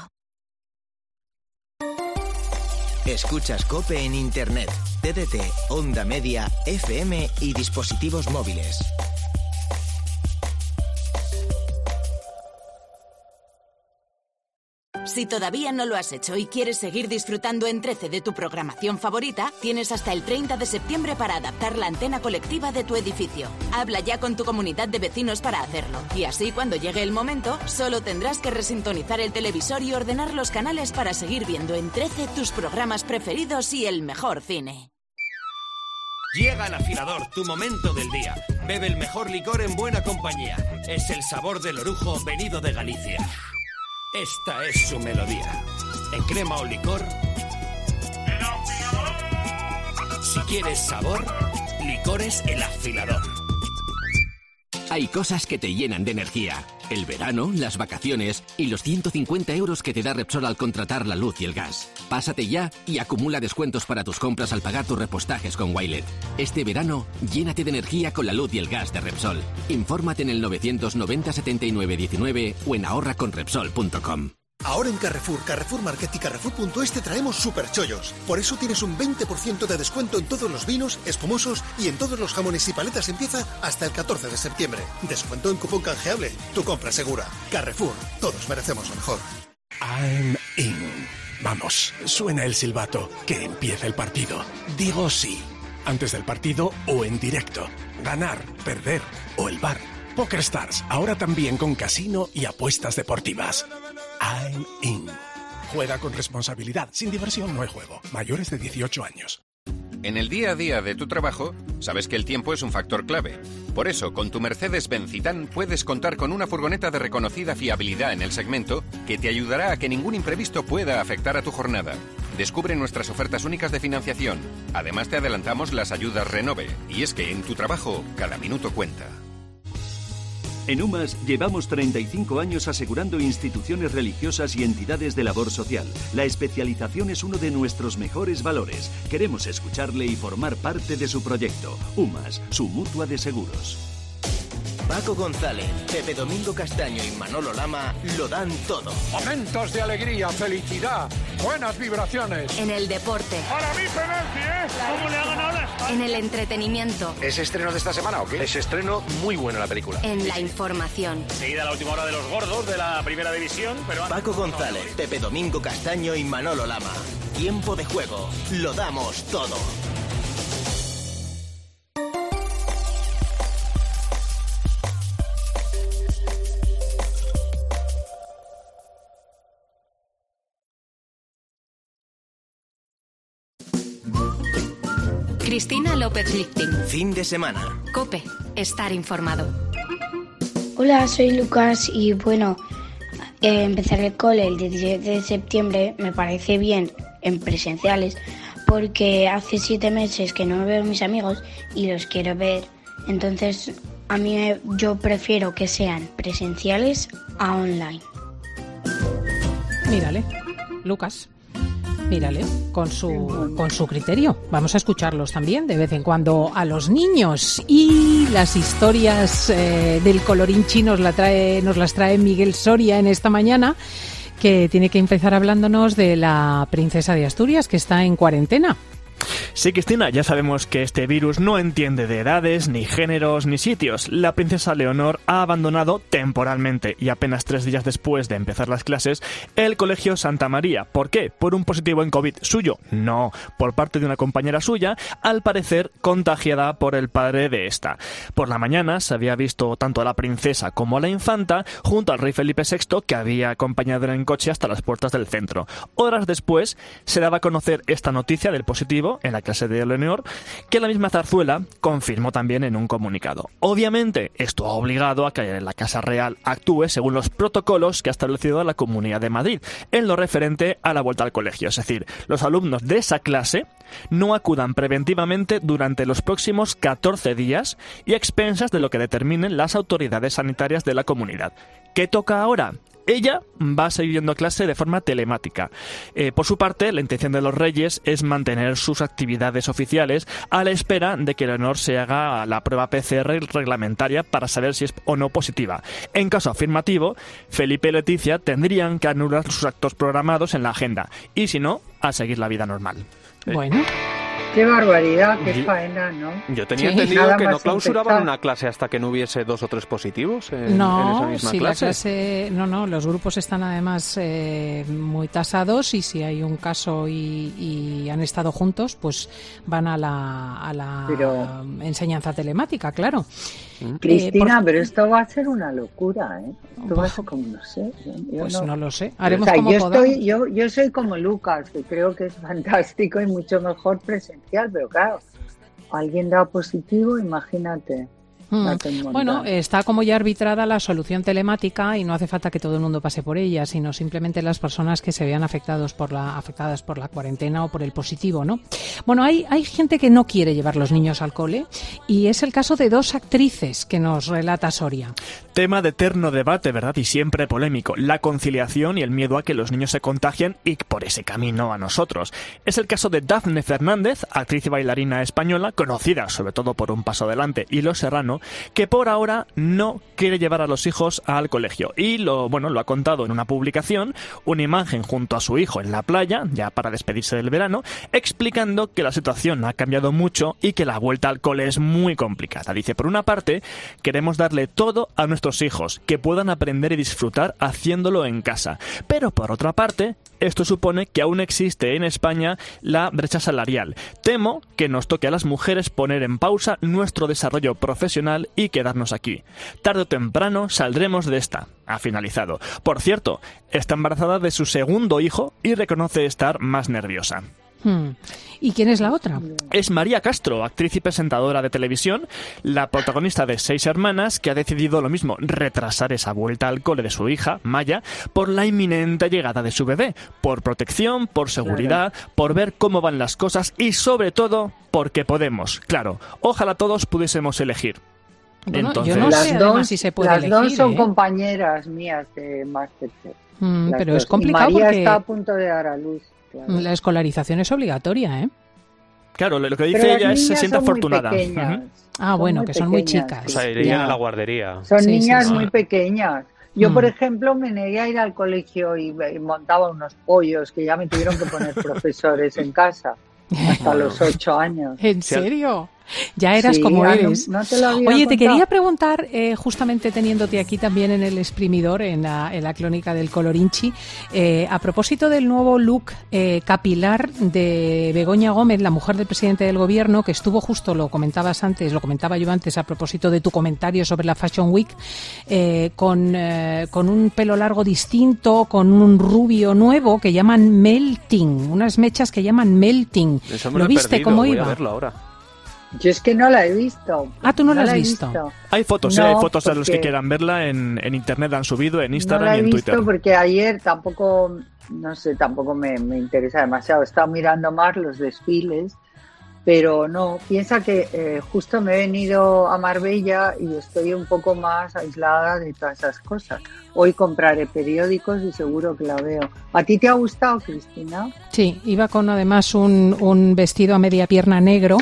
Escuchas COPE en Internet, T D T, Onda Media, F M y dispositivos móviles. Si todavía no lo has hecho y quieres seguir disfrutando en trece de tu programación favorita, tienes hasta el treinta de septiembre para adaptar la antena colectiva de tu edificio. Habla ya con tu comunidad de vecinos para hacerlo. Y así, cuando llegue el momento, solo tendrás que resintonizar el televisor y ordenar los canales para seguir viendo en trece tus programas preferidos y el mejor cine. Llega al afilador, tu momento del día. Bebe el mejor licor en buena compañía. Es el sabor del orujo venido de Galicia. Esta es su melodía. En crema o licor. Si quieres sabor, Licores El Afilador. Hay cosas que te llenan de energía. El verano, las vacaciones y los ciento cincuenta euros que te da Repsol al contratar la luz y el gas. Pásate ya y acumula descuentos para tus compras al pagar tus repostajes con Wilet. Este verano, llénate de energía con la luz y el gas de Repsol. Infórmate en el novecientos noventa setenta y nueve diecinueve o en ahorra con repsol punto com. Ahora en Carrefour, Carrefour Market y Carrefour punto es te traemos superchollos. Por eso tienes un veinte por ciento de descuento en todos los vinos, espumosos y en todos los jamones y paletas en pieza hasta el catorce de septiembre. Descuento en cupón canjeable. Tu compra segura. Carrefour. Todos merecemos lo mejor. I'm in. Vamos, suena el silbato. Que empiece el partido. Digo sí. Antes del partido o en directo. Ganar, perder o el bar. PokerStars, ahora también con casino y apuestas deportivas. I'm in. Juega con responsabilidad. Sin diversión no hay juego. Mayores de dieciocho años. En el día a día de tu trabajo, sabes que el tiempo es un factor clave. Por eso, con tu Mercedes-Benz Citan puedes contar con una furgoneta de reconocida fiabilidad en el segmento que te ayudará a que ningún imprevisto pueda afectar a tu jornada. Descubre nuestras ofertas únicas de financiación. Además, te adelantamos las ayudas Renove. Y es que en tu trabajo, cada minuto cuenta. En UMAS llevamos treinta y cinco años asegurando instituciones religiosas y entidades de labor social. La especialización es uno de nuestros mejores valores. Queremos escucharle y formar parte de su proyecto. UMAS, su mutua de seguros. Paco González, Pepe Domingo Castaño y Manolo Lama lo dan todo. Momentos de alegría, felicidad, buenas vibraciones. En el deporte. Para mí penalti, ¿eh? ¿Cómo le ha ganado la España? En el entretenimiento. ¿Es estreno de esta semana o qué? Es estreno muy bueno la película. En la información. Seguida la última hora de los gordos de la primera división, pero... Paco González, Pepe Domingo Castaño y Manolo Lama. Tiempo de juego. Lo damos todo. Cristina López Lichting. Fin de semana. COPE. Estar informado. Hola, soy Lucas y bueno, eh, empezar el cole el diecisiete de septiembre me parece bien en presenciales porque hace siete meses que no veo a mis amigos y los quiero ver. Entonces, a mí yo prefiero que sean presenciales a online. Mírale, Lucas. Mírale, con su, con su criterio. Vamos a escucharlos también de vez en cuando a los niños. Y las historias eh, del colorín chino nos, la trae, nos las trae Miguel Soria en esta mañana, que tiene que empezar hablándonos de la princesa de Asturias, que está en cuarentena. Sí, Cristina, ya sabemos que este virus no entiende de edades, ni géneros, ni sitios. La princesa Leonor ha abandonado temporalmente y apenas tres días después de empezar las clases el Colegio Santa María. ¿Por qué? ¿Por un positivo en COVID suyo? No, por parte de una compañera suya, al parecer contagiada por el padre de esta. Por la mañana se había visto tanto a la princesa como a la infanta junto al rey Felipe sexto, que había acompañado en coche hasta las puertas del centro. Horas después se daba a conocer esta noticia del positivo, en la clase de Leonor, que la misma Zarzuela confirmó también en un comunicado. Obviamente, esto ha obligado a que la Casa Real actúe según los protocolos que ha establecido la Comunidad de Madrid en lo referente a la vuelta al colegio. Es decir, los alumnos de esa clase no acudan preventivamente durante los próximos catorce días y a expensas de lo que determinen las autoridades sanitarias de la comunidad. ¿Qué toca ahora? Ella va a seguir yendo a clase de forma telemática. Eh, por su parte, la intención de los Reyes es mantener sus actividades oficiales a la espera de que Leonor se haga la prueba P C R reglamentaria para saber si es o no positiva. En caso afirmativo, Felipe y Leticia tendrían que anular sus actos programados en la agenda y, si no, a seguir la vida normal. Bueno. Qué barbaridad, qué faena, ¿no? Yo tenía Sí. entendido Nada que no más clausuraban empezar. una clase hasta que no hubiese dos o tres positivos en, en esa No, misma si clase. la clase, no, no, los grupos están además eh, muy tasados y si hay un caso y, y han estado juntos, pues van a la, a la Pero- enseñanza telemática, claro. Cristina, Eh, por- pero esto va a ser una locura, ¿eh? Esto va a ser como, no sé. yo Pues no, no lo sé. Haremos o sea, como yo, podamos. estoy, yo, yo soy como Lucas, que creo que es fantástico y mucho mejor presencial, pero claro, alguien da positivo, imagínate. Mm. date un montón. Bueno, está como ya arbitrada la solución telemática y no hace falta que todo el mundo pase por ella, sino simplemente las personas que se vean afectados por la, afectadas por la cuarentena o por el positivo, ¿no? Bueno, hay, hay gente que no quiere llevar los niños al cole y es el caso de dos actrices que nos relata Soria. Tema de eterno debate, ¿verdad? Y siempre polémico. La conciliación y el miedo a que los niños se contagien y por ese camino a nosotros. Es el caso de Dafne Fernández, actriz y bailarina española, conocida sobre todo por Un paso adelante y Los Serrano, que por ahora no quiere llevar a los hijos al colegio. Y lo, bueno, lo ha contado en una publicación, una imagen junto a su hijo en la playa, ya para despedirse del verano, explicando que la situación ha cambiado mucho y que la vuelta al cole es muy complicada. Dice, por una parte, queremos darle todo a nuestros hijos, que puedan aprender y disfrutar haciéndolo en casa. Pero por otra parte, esto supone que aún existe en España la brecha salarial. Temo que nos toque a las mujeres poner en pausa nuestro desarrollo profesional y quedarnos aquí. Tarde o temprano saldremos de esta. Ha finalizado. Por cierto, está embarazada de su segundo hijo y reconoce estar más nerviosa. Hmm. ¿Y quién es la otra? Es María Castro, actriz y presentadora de televisión, la protagonista de Seis Hermanas, que ha decidido lo mismo, retrasar esa vuelta al cole de su hija, Maya, por la inminente llegada de su bebé, por protección, por seguridad, por ver cómo van las cosas y sobre todo porque podemos. Claro, ojalá todos pudiésemos elegir. Bueno, Entonces, yo no las sé dos, además si se puede las elegir, dos son ¿eh? compañeras mías de Masterchef. Mm, Las pero dos. es complicado y María porque está a punto de dar a luz. Claro. la escolarización es obligatoria, ¿eh? claro, lo que dice Pero las ella es se niñas siente son muy afortunada. pequeñas. Ujú. Ah, Son bueno, muy que son muy pequeñas, chicas. O sea, sí. irían Ya. a la guardería. Son Sí, niñas sí, sí. muy pequeñas. Yo, Mm. por ejemplo, me negué a ir al colegio y, y montaba unos pollos que ya me tuvieron que poner profesores en casa hasta los ocho años. ¿En serio? Ya eras Sí, como ah, no- eres. no te lo había Oye, te contado. quería preguntar, eh, justamente teniéndote aquí también en el exprimidor, en la, en la clónica del Colorinchi, eh, a propósito del nuevo look eh, capilar de Begoña Gómez, la mujer del presidente del gobierno, que estuvo justo, lo comentabas antes, lo comentaba yo antes, a propósito de tu comentario sobre la Fashion Week, eh, con, eh, con un pelo largo distinto, con un rubio nuevo que llaman melting, unas mechas que llaman melting. Eso me ¿Lo he viste perdido, cómo voy iba? a verlo ahora. Yo es que no la he visto. Ah, ¿tú no la has he visto? Hay fotos, No, ¿eh? Hay fotos de los que porque quieran verla en, en internet, han subido en No Instagram la y he en visto Twitter. porque ayer tampoco, no sé, tampoco me, me interesa demasiado. He estado mirando más los desfiles, pero no, piensa que eh, justo me he venido a Marbella y estoy un poco más aislada de todas esas cosas. Hoy compraré periódicos y seguro que la veo. ¿A ti te ha gustado, Cristina? Sí, iba con además un, un vestido a media pierna negro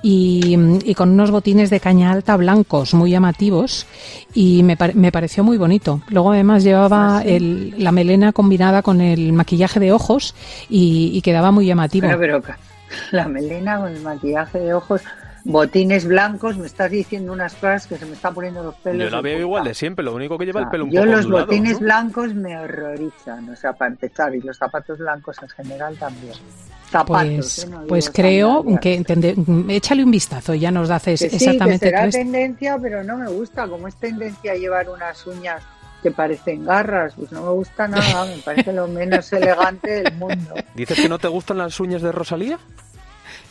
y, y con unos botines de caña alta blancos muy llamativos y me, pare- me pareció muy bonito. Luego además llevaba ¿Ah, sí? el, la melena combinada con el maquillaje de ojos y, y quedaba muy llamativo. Bueno, pero la melena con el maquillaje de ojos, botines blancos, me estás diciendo unas cosas que se me están poniendo los pelos. Yo la de veo punta. igual de siempre, lo único que lleva O sea, el pelo un yo poco los ondulado, botines ¿no? blancos me horrorizan, o sea, para empezar, y los zapatos blancos en general también. Zapatos, Pues, ¿eh? No digo pues creo sandalias. que entende- échale un vistazo y ya nos haces Que sí, exactamente que será qué ves. tendencia, pero no me gusta, como es tendencia llevar unas uñas que parecen garras, pues no me gusta nada, me parece lo menos elegante del mundo. ¿Dices que no te gustan las uñas de Rosalía?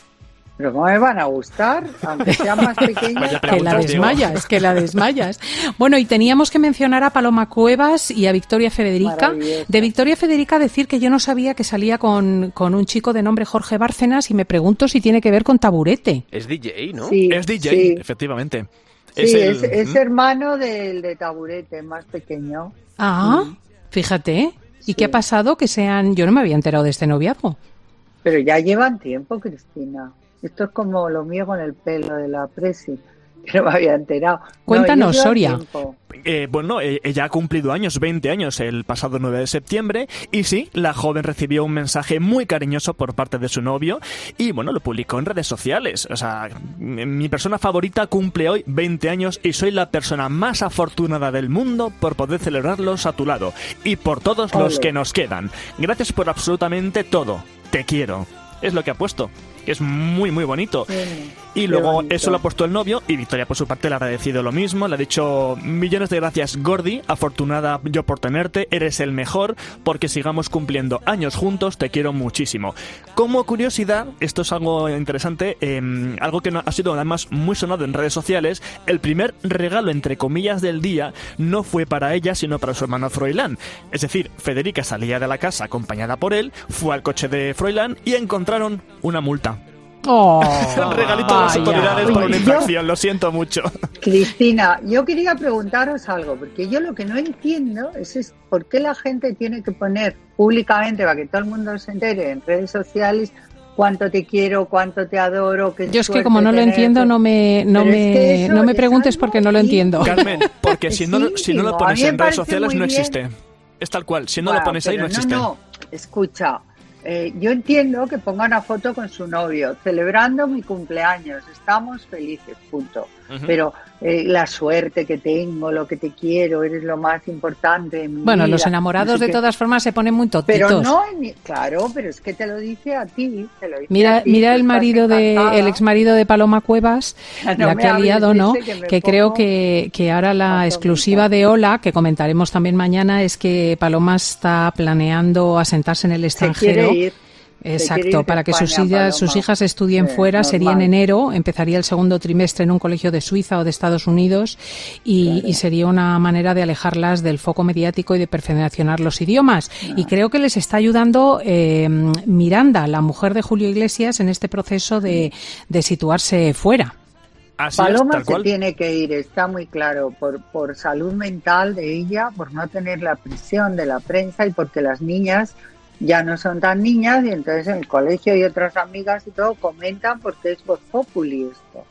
Pero ¿cómo me van a gustar? Aunque sean más pequeñas. Que la desmayas, que la desmayas. Bueno, y teníamos que mencionar a Paloma Cuevas y a Victoria Federica. De Victoria Federica decir que yo no sabía que salía con, con un chico de nombre Jorge Bárcenas y me pregunto si tiene que ver con Taburete. Es D J, ¿no? Sí, es D J, sí. efectivamente. Sí, es, el... es, es hermano del de Taburete, más pequeño. Ah, mm. fíjate. ¿Y sí. qué ha pasado? Que sean... Yo no me había enterado de este noviazgo. Pero ya llevan tiempo, Cristina. Esto es como lo mío con el pelo de la Presi, que no me había enterado. Cuéntanos, no, Soria. Eh, bueno, ella ha cumplido años, veinte años, el pasado nueve de septiembre, y sí, la joven recibió un mensaje muy cariñoso por parte de su novio, y bueno, lo publicó en redes sociales. O sea, mi persona favorita cumple hoy veinte años y soy la persona más afortunada del mundo por poder celebrarlos a tu lado, y por todos Ole. los que nos quedan. Gracias por absolutamente todo. Te quiero. Es lo que ha puesto, que es muy, muy bonito. Sí, y luego eso lo ha puesto el novio y Victoria, por su parte, le ha agradecido lo mismo. Le ha dicho: millones de gracias, Gordi, afortunada yo por tenerte, eres el mejor, porque sigamos cumpliendo años juntos, te quiero muchísimo. Como curiosidad, esto es algo interesante, eh, algo que ha sido además muy sonado en redes sociales, el primer regalo, entre comillas, del día no fue para ella, sino para su hermano Froilán. Es decir, Federica salía de la casa acompañada por él, fue al coche de Froilán y encontraron una multa. Oh, regalito de las autoridades por una infracción, lo siento mucho. Cristina, yo quería preguntaros algo, porque yo lo que no entiendo es, es por qué la gente tiene que poner públicamente, para que todo el mundo se entere en redes sociales, cuánto te quiero, cuánto te adoro. Qué yo es que como no lo entiendo, no me no me, es que no me preguntes porque no lo entiendo. Carmen, porque si no, si no lo pones en redes sociales no existe. Es tal cual, si no wow, lo pones ahí no existe. No, no, escucha. Eh, yo entiendo que ponga una foto con su novio, celebrando mi cumpleaños, estamos felices, punto. Uh-huh. Pero eh, la suerte que tengo, lo que te quiero, eres lo más importante en mi Bueno, vida. Los enamorados de que... todas formas se ponen muy totitos. Pero no, claro, pero es que te lo dice a ti. Te lo dice mira a ti, mira el marido de, el ex marido de Paloma Cuevas, no la que ha liado, ¿no? Que, que creo que, que ahora la exclusiva de Hola, que comentaremos también mañana, es que Paloma está planeando asentarse en el extranjero. Exacto, para que España, sus hijas, sus hijas estudien sí, fuera, normal. Sería en enero, empezaría el segundo trimestre en un colegio de Suiza o de Estados Unidos y, claro. y sería una manera de alejarlas del foco mediático y de perfeccionar los idiomas. Ah. Y creo que les está ayudando eh, Miranda, la mujer de Julio Iglesias, en este proceso de, de situarse fuera. Así Paloma es, se cual. tiene que ir, está muy claro, por, por salud mental de ella, por no tener la presión de la prensa y porque las niñas ya no son tan niñas y entonces en el colegio y otras amigas y todo comentan porque es voz populi esto.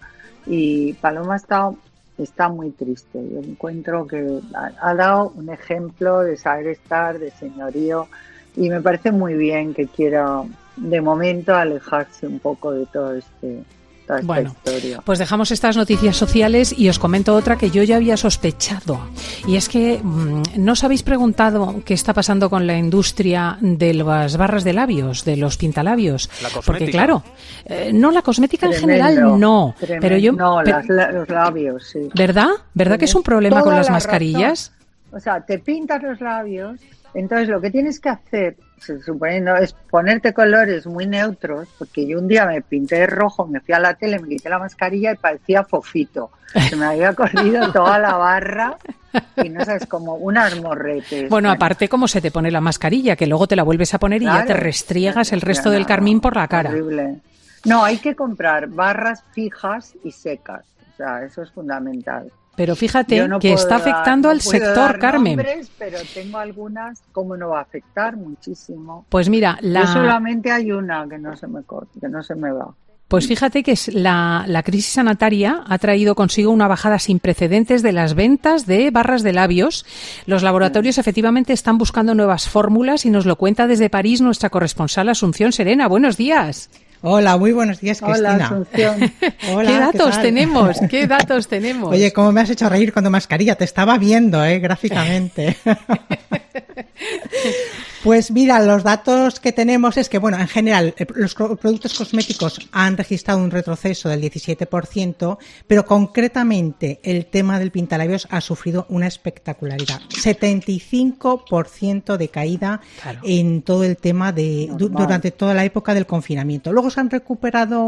Y Paloma está, está muy triste. Yo encuentro que ha, ha dado un ejemplo de saber estar, de señorío, y me parece muy bien que quiera de momento alejarse un poco de todo este... Bueno, pues dejamos estas noticias sociales y os comento otra que yo ya había sospechado. Y es que mmm, ¿no os habéis preguntado qué está pasando con la industria de las barras de labios, de los pintalabios? La cosmética. Porque claro, eh, no la cosmética Tremendo, en general no, tremendo. pero yo no, pero, las, los labios, sí. ¿Verdad? ¿Verdad que es un problema con las la mascarillas? Razón. O sea, te pintas los labios, entonces lo que tienes que hacer, suponiendo, es ponerte colores muy neutros, porque yo un día me pinté de rojo, me fui a la tele, me quité la mascarilla y parecía Fofito. Se me había corrido toda la barra y no sabes, como unas morretes. Bueno, bueno, aparte cómo se te pone la mascarilla, que luego te la vuelves a poner claro, y ya te restriegas claro, el resto claro, del carmín por la cara. Horrible. No, hay que comprar barras fijas y secas, o sea, eso es fundamental. Pero fíjate no que está afectando dar, al no sector, Carmen. Nombres, pero tengo algunas, ¿cómo no va a afectar? Muchísimo. Pues mira, la... Yo solamente hay una que no se me corta, que no se me va. Pues fíjate que la, la crisis sanitaria ha traído consigo una bajada sin precedentes de las ventas de barras de labios. Los laboratorios sí. efectivamente están buscando nuevas fórmulas y nos lo cuenta desde París nuestra corresponsal Asunción Serena. Buenos días. Hola, muy buenos días, Cristina. Hola, Asunción. Hola, ¿Qué datos ¿qué tenemos? ¿Qué datos tenemos? Oye, cómo me has hecho reír con tu mascarilla. Te estaba viendo, eh, gráficamente. Pues mira, los datos que tenemos es que, bueno, en general, los productos cosméticos han registrado un retroceso del diecisiete por ciento, pero concretamente el tema del pintalabios ha sufrido una espectacularidad. setenta y cinco por ciento de caída claro. en todo el tema de du- durante toda la época del confinamiento. Luego se han recuperado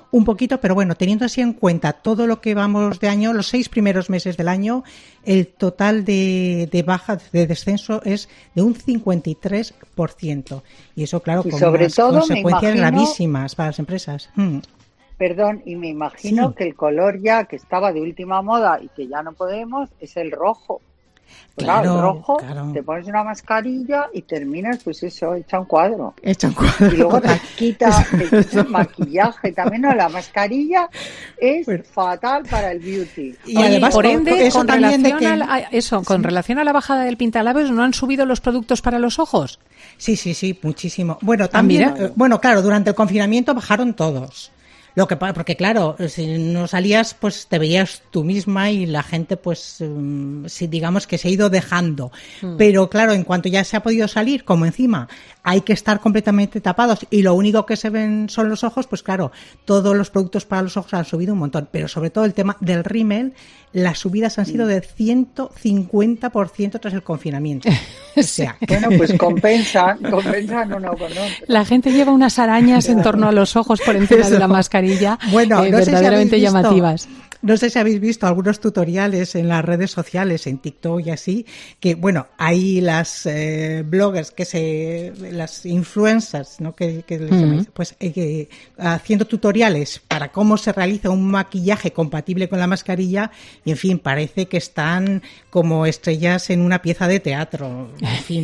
un poquito, pero bueno, teniendo así en cuenta todo lo que vamos de año, los seis primeros meses del año, el total de, de baja, de descenso es de un cincuenta y tres por ciento. Y eso, claro, y con sobre unas todo, consecuencias me imagino, gravísimas para las empresas. Mm. Perdón, y me imagino Sí. que el color ya que estaba de última moda y que ya no podemos es el rojo. Claro, Claro, el rojo, claro. te pones una mascarilla y terminas, pues eso, hecha un cuadro. Hecha un cuadro. Y luego te quita, te quita el maquillaje también, no, la mascarilla es fatal para el beauty. Y además, por ende, eso con también de relación, que- a la, a- eso, con relación a la bajada del pintalabios, ¿no han subido los productos para los ojos? Sí, sí, sí, muchísimo. Bueno, también, mira. eh, bueno, claro, durante el confinamiento bajaron todos. Lo que pa- porque claro, si no salías, pues te veías tú misma y la gente, pues, um, sí, digamos que se ha ido dejando. Mm. Pero claro, en cuanto ya se ha podido salir, como encima hay que estar completamente tapados y lo único que se ven son los ojos, pues claro, todos los productos para los ojos han subido un montón. Pero sobre todo el tema del rímel, las subidas han sido del ciento cincuenta por ciento tras el confinamiento. O sea, Bueno, pues compensan, compensan uno con otro. La gente lleva unas arañas en torno a los ojos por encima Eso. de la mascarilla, Bueno, eh, no sé si verdaderamente habéis visto- llamativas. No sé si habéis visto algunos tutoriales en las redes sociales, en TikTok y así, que bueno, hay las eh, bloggers, que se, las influencers, ¿no? Que, que les Ujú. llamáis, pues eh, que, haciendo tutoriales para cómo se realiza un maquillaje compatible con la mascarilla y en fin, parece que están como estrellas en una pieza de teatro. En fin.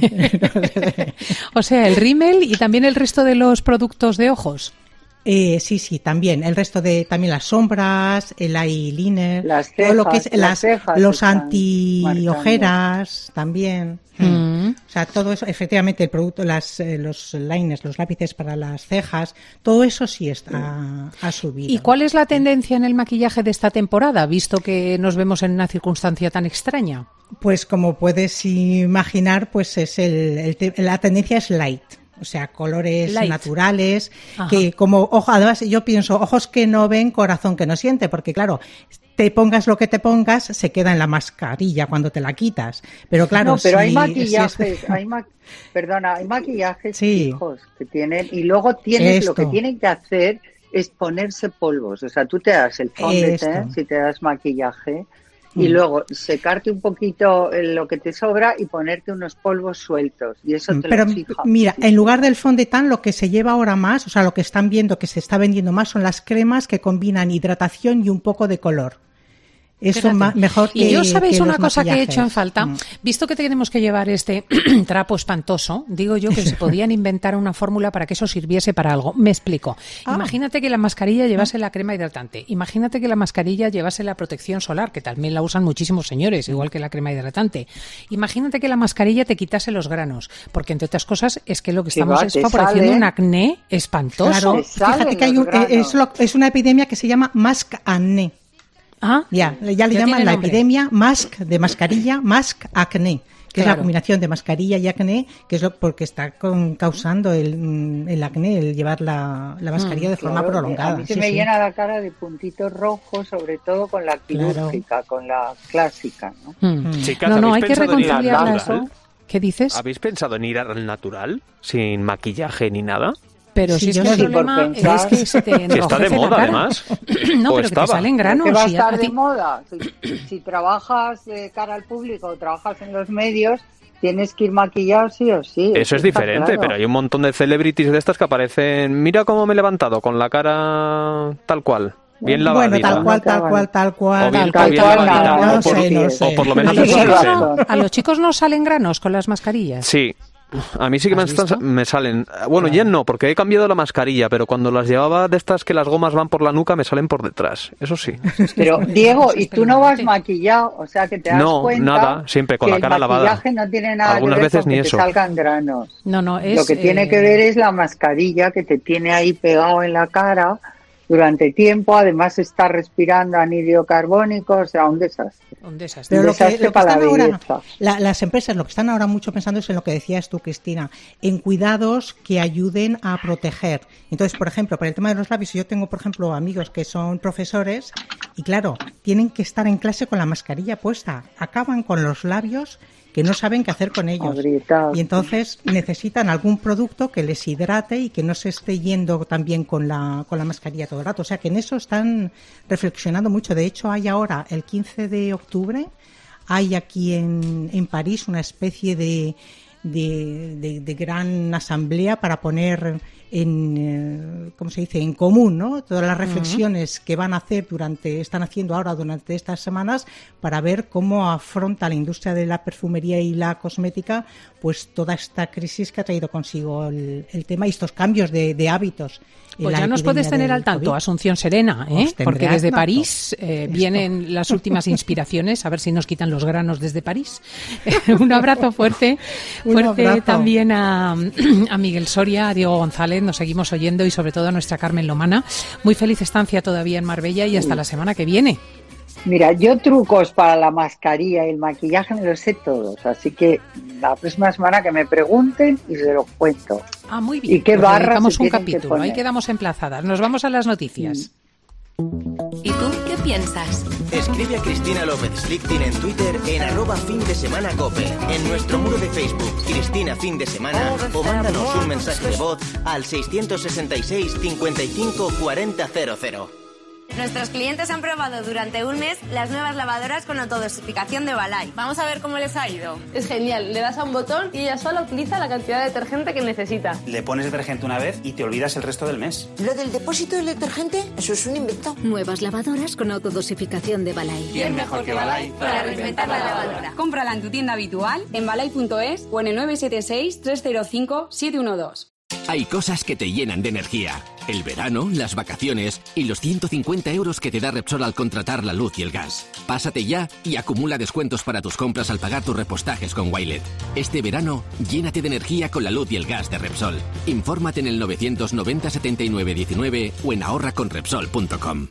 O sea, el rímel y también el resto de los productos de ojos. Eh, sí, sí, también. El resto de, también las sombras, el eyeliner, Las todo lo que cejas, es las las, cejas los están anti-ojeras también. Mm. O sea, todo eso, efectivamente, el producto, las, eh, los liners, los lápices para las cejas, todo eso sí está, ha subido. ¿Y cuál es la tendencia en el maquillaje de esta temporada, visto que nos vemos en una circunstancia tan extraña? Pues como puedes imaginar, pues es el, el te- la tendencia es light. O sea, colores Light. naturales, Ajá. que como ojo, además yo pienso, ojos que no ven, corazón que no siente, porque claro, te pongas lo que te pongas, se queda en la mascarilla cuando te la quitas. Pero claro, no, pero si- hay si maquillajes, es- hay ma- perdona, hay maquillajes Sí. fijos que tienen y luego tienes lo que Esto. tienen que hacer es ponerse polvos, o sea, tú te das el fondant Esto. si te das maquillaje y Mm. luego secarte un poquito eh, lo que te sobra y ponerte unos polvos sueltos y eso te Pero lo fija. mira, en lugar del fondant, lo que se lleva ahora más, o sea, lo que están viendo que se está vendiendo más son las cremas que combinan hidratación y un poco de color. Eso Fíjate. ma- mejor que Y yo, ¿sabéis que una los cosa que he hecho en maquillajes? falta? Mm. Visto que tenemos que llevar este trapo espantoso, digo yo que se podían inventar una fórmula para que eso sirviese para algo. Me explico. Ah. Imagínate que la mascarilla llevase la crema hidratante. Imagínate que la mascarilla llevase la protección solar, que también la usan muchísimos señores, igual que la crema hidratante. Imagínate que la mascarilla te quitase los granos, porque entre otras cosas es que lo que Sí, estamos va, es te favoreciendo salen. un acné espantoso. Claro, fíjate que hay un, eh, es, lo- es una epidemia que se llama mask acné. Ah, ya, ya le ya llaman tiene la nombre. epidemia mask de mascarilla, mask acné, que es la Claro. combinación de mascarilla y acné, que es lo porque está con- causando el, mm, el acné, el llevar la, la mascarilla de forma Claro, prolongada. A mí se sí, me sí. llena la cara de puntitos rojos, sobre todo con la quirúrgica, con la clásica, ¿no? Mm. Chicas, No, no, ¿habéis hay que pensado en ir al reconciliar las natural? dos. ¿Qué dices? ¿Habéis pensado en ir al natural, sin maquillaje ni nada? Pero Sí, si es yo que el sí, por problema pensar. es que se te Si está de enrojece la moda, cara. además. No, O pero que te estaba. salen ¿Pero granos. qué va a y a estar de ti- moda? Si, si trabajas de cara al público o trabajas en los medios, tienes que ir maquillado sí o sí. Eso es está diferente, claro. pero hay un montón de celebrities de estas que aparecen. Mira cómo me he levantado, con la cara tal cual. Bien Bueno, lavadita. tal cual, tal cual, tal cual. O bien, tal o bien cual, lavadita, no, o, no por, sé, no sé. o por lo ¿A menos los, eso chicos dice. no, ¿A los chicos no salen granos con las mascarillas? Sí. A mí sí que me, ¿Has están- visto? me salen. Bueno, ya no, porque he cambiado la mascarilla, pero cuando las llevaba de estas que las gomas van por la nuca, me salen por detrás. Eso sí. Pero, Diego, Eso es y tú no vas espeluznante. maquillado, o sea que te das No, cuenta nada, siempre con que la cara el lavada. maquillaje no tiene nada Algunas que ver veces con ni que eso. te salgan granos. No, no, es... Lo que tiene eh, que ver es la mascarilla que te tiene ahí pegado en la cara durante tiempo, además está respirando anhídrido carbónico, o sea, un desastre. Un desastre. Pero Un lo que, desastre lo que para la están ahora, belleza. la- las empresas, lo que están ahora mucho pensando es en lo que decías tú, Cristina, en cuidados que ayuden a proteger. Entonces, por ejemplo, para el tema de los labios, yo tengo, por ejemplo, amigos que son profesores y, claro, tienen que estar en clase con la mascarilla puesta. Acaban con los labios que no saben qué hacer con ellos. Agrietado. Y entonces necesitan algún producto que les hidrate y que no se esté yendo también con la, con la mascarilla todo el rato. O sea que en eso están reflexionando mucho. De hecho, hay ahora, el quince de octubre, hay aquí en, en París una especie de, de, de, de gran asamblea para poner en, ¿cómo se dice?, en común, ¿no?, todas las reflexiones uh-huh. que van a hacer durante, están haciendo ahora durante estas semanas para ver cómo afronta la industria de la perfumería y la cosmética pues toda esta crisis que ha traído consigo el, el tema y estos cambios de, de hábitos. Pues ya nos puedes tener al tanto, COVID. Asunción Serena, ¿eh? Porque desde París eh, vienen las últimas inspiraciones, a ver si nos quitan los granos desde París. Un abrazo fuerte, fuerte abrazo. También a, a Miguel Soria, a Diego González, nos seguimos oyendo y sobre todo a nuestra Carmen Lomana. Muy feliz estancia todavía en Marbella y hasta sí. la semana que viene. Mira, yo trucos para la mascarilla y el maquillaje me los sé todos, así que la próxima semana que me pregunten y se los cuento. Ah, muy bien. ¿Y qué pues barras dedicamos un capítulo? Ahí quedamos emplazadas. Nos vamos a las noticias. ¿Y tú qué piensas? Escribe a Cristina López Slichting en Twitter en arroba fin de semana cope, en nuestro muro de Facebook Cristina Fin de Semana o mándanos un mensaje de voz al seiscientos sesenta y seis cincuenta y cinco cuarenta cero cero. Nuestros clientes han probado durante un mes las nuevas lavadoras con autodosificación de Balay. Vamos a ver cómo les ha ido. Es genial, le das a un botón y ella sola utiliza la cantidad de detergente que necesita. Le pones detergente una vez y te olvidas el resto del mes. ¿Lo del depósito del detergente? Eso es un invento. Nuevas lavadoras con autodosificación de Balay. ¿Quién mejor que Balay para reinventar la lavadora? Cómprala en tu tienda habitual, en balay punto es o en el nueve siete seis tres cero cinco siete uno dos. Hay cosas que te llenan de energía. El verano, las vacaciones y los ciento cincuenta euros que te da Repsol al contratar la luz y el gas. Pásate ya y acumula descuentos para tus compras al pagar tus repostajes con Wilet. Este verano, llénate de energía con la luz y el gas de Repsol. Infórmate en el novecientos noventa setenta y nueve diecinueve o en ahorra con repsol punto com.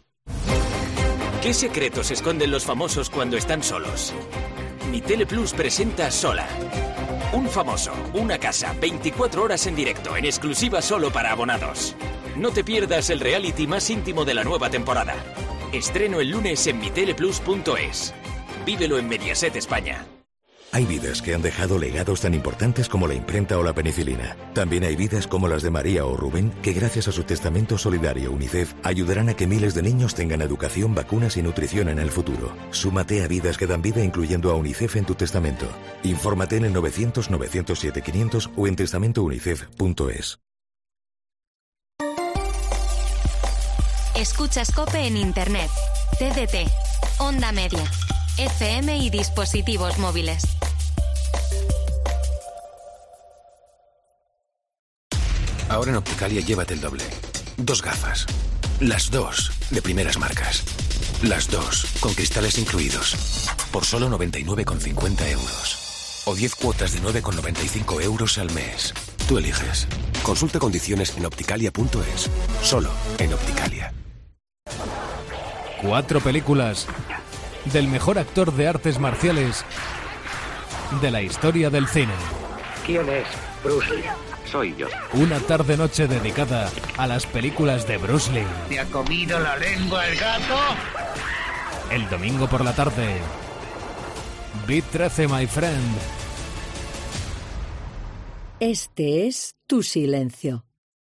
¿Qué secretos esconden los famosos cuando están solos? Mi Teleplus presenta Sola. Un famoso, una casa, veinticuatro horas en directo, en exclusiva solo para abonados. No te pierdas el reality más íntimo de la nueva temporada. Estreno el lunes en mi teleplus punto es. Vívelo en Mediaset España. Hay vidas que han dejado legados tan importantes como la imprenta o la penicilina. También hay vidas como las de María o Rubén, que gracias a su testamento solidario UNICEF ayudarán a que miles de niños tengan educación, vacunas y nutrición en el futuro. Súmate a Vidas que dan vida incluyendo a UNICEF en tu testamento. Infórmate en el novecientos novecientos siete quinientos o en testamento unicef punto es. Escuchas COPE en Internet, T D T, Onda Media, F M y dispositivos móviles. Ahora en Opticalia llévate el doble. Dos gafas. Las dos de primeras marcas. Las dos con cristales incluidos. Por solo noventa y nueve con cincuenta euros. O diez cuotas de nueve con noventa y cinco euros al mes. Tú eliges. Consulta condiciones en opticalia punto es. Solo en Opticalia. Cuatro películas del mejor actor de artes marciales de la historia del cine. ¿Quién es Bruce Lee? Soy yo. Una tarde-noche dedicada a las películas de Bruce Lee. ¿Te ha comido la lengua el gato? El domingo por la tarde. Beat trece, my friend. Este es tu silencio.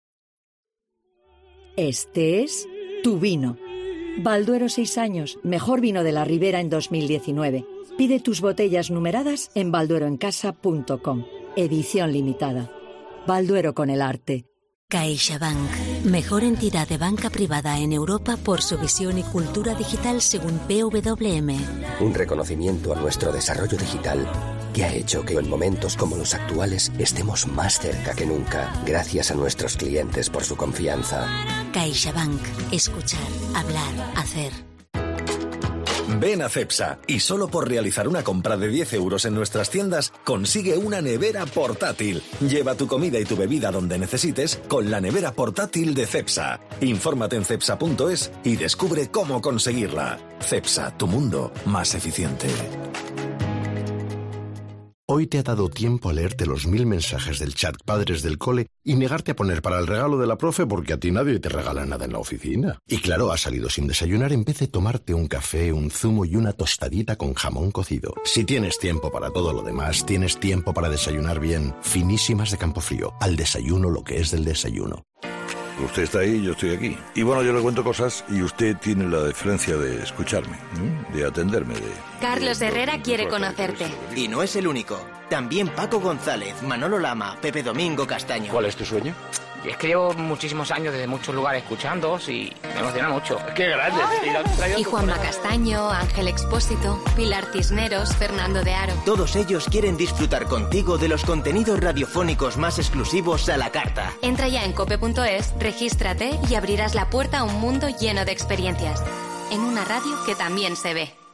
Este es tu vino. Balduero seis años, mejor vino de la Ribera en dos mil diecinueve. Pide tus botellas numeradas en balduero en casa punto com. Edición limitada. Balduero con el arte. CaixaBank, mejor entidad de banca privada en Europa por su visión y cultura digital según P W M. Un reconocimiento a nuestro desarrollo digital que ha hecho que en momentos como los actuales estemos más cerca que nunca, gracias a nuestros clientes por su confianza. CaixaBank, escuchar, hablar, hacer. Ven a Cepsa y solo por realizar una compra de diez euros en nuestras tiendas consigue una nevera portátil. Lleva tu comida y tu bebida donde necesites con la nevera portátil de Cepsa. Infórmate en cepsa punto es y descubre cómo conseguirla. Cepsa, tu mundo más eficiente. Hoy te ha dado tiempo a leerte los mil mensajes del chat padres del cole y negarte a poner para el regalo de la profe porque a ti nadie te regala nada en la oficina. Y claro, has salido sin desayunar en vez de tomarte un café, un zumo y una tostadita con jamón cocido. Si tienes tiempo para todo lo demás, tienes tiempo para desayunar bien. Finísimas de Campofrío. Al desayuno lo que es del desayuno. Usted está ahí, yo estoy aquí. Y bueno, yo le cuento cosas y usted tiene la deferencia de escucharme, ¿eh? De atenderme, de... Carlos de, Herrera de, de, quiere de, conocerte. Y no es el único. También Paco González, Manolo Lama, Pepe Domingo Castaño. ¿Cuál es tu sueño? Y es que llevo muchísimos años desde muchos lugares escuchándoos y me emociona mucho. ¡Qué grande! Y Juanma Castaño, Ángel Expósito, Pilar Cisneros, Fernando de Aro. Todos ellos quieren disfrutar contigo de los contenidos radiofónicos más exclusivos a la carta. Entra ya en cope punto es, regístrate y abrirás la puerta a un mundo lleno de experiencias. En una radio que también se ve.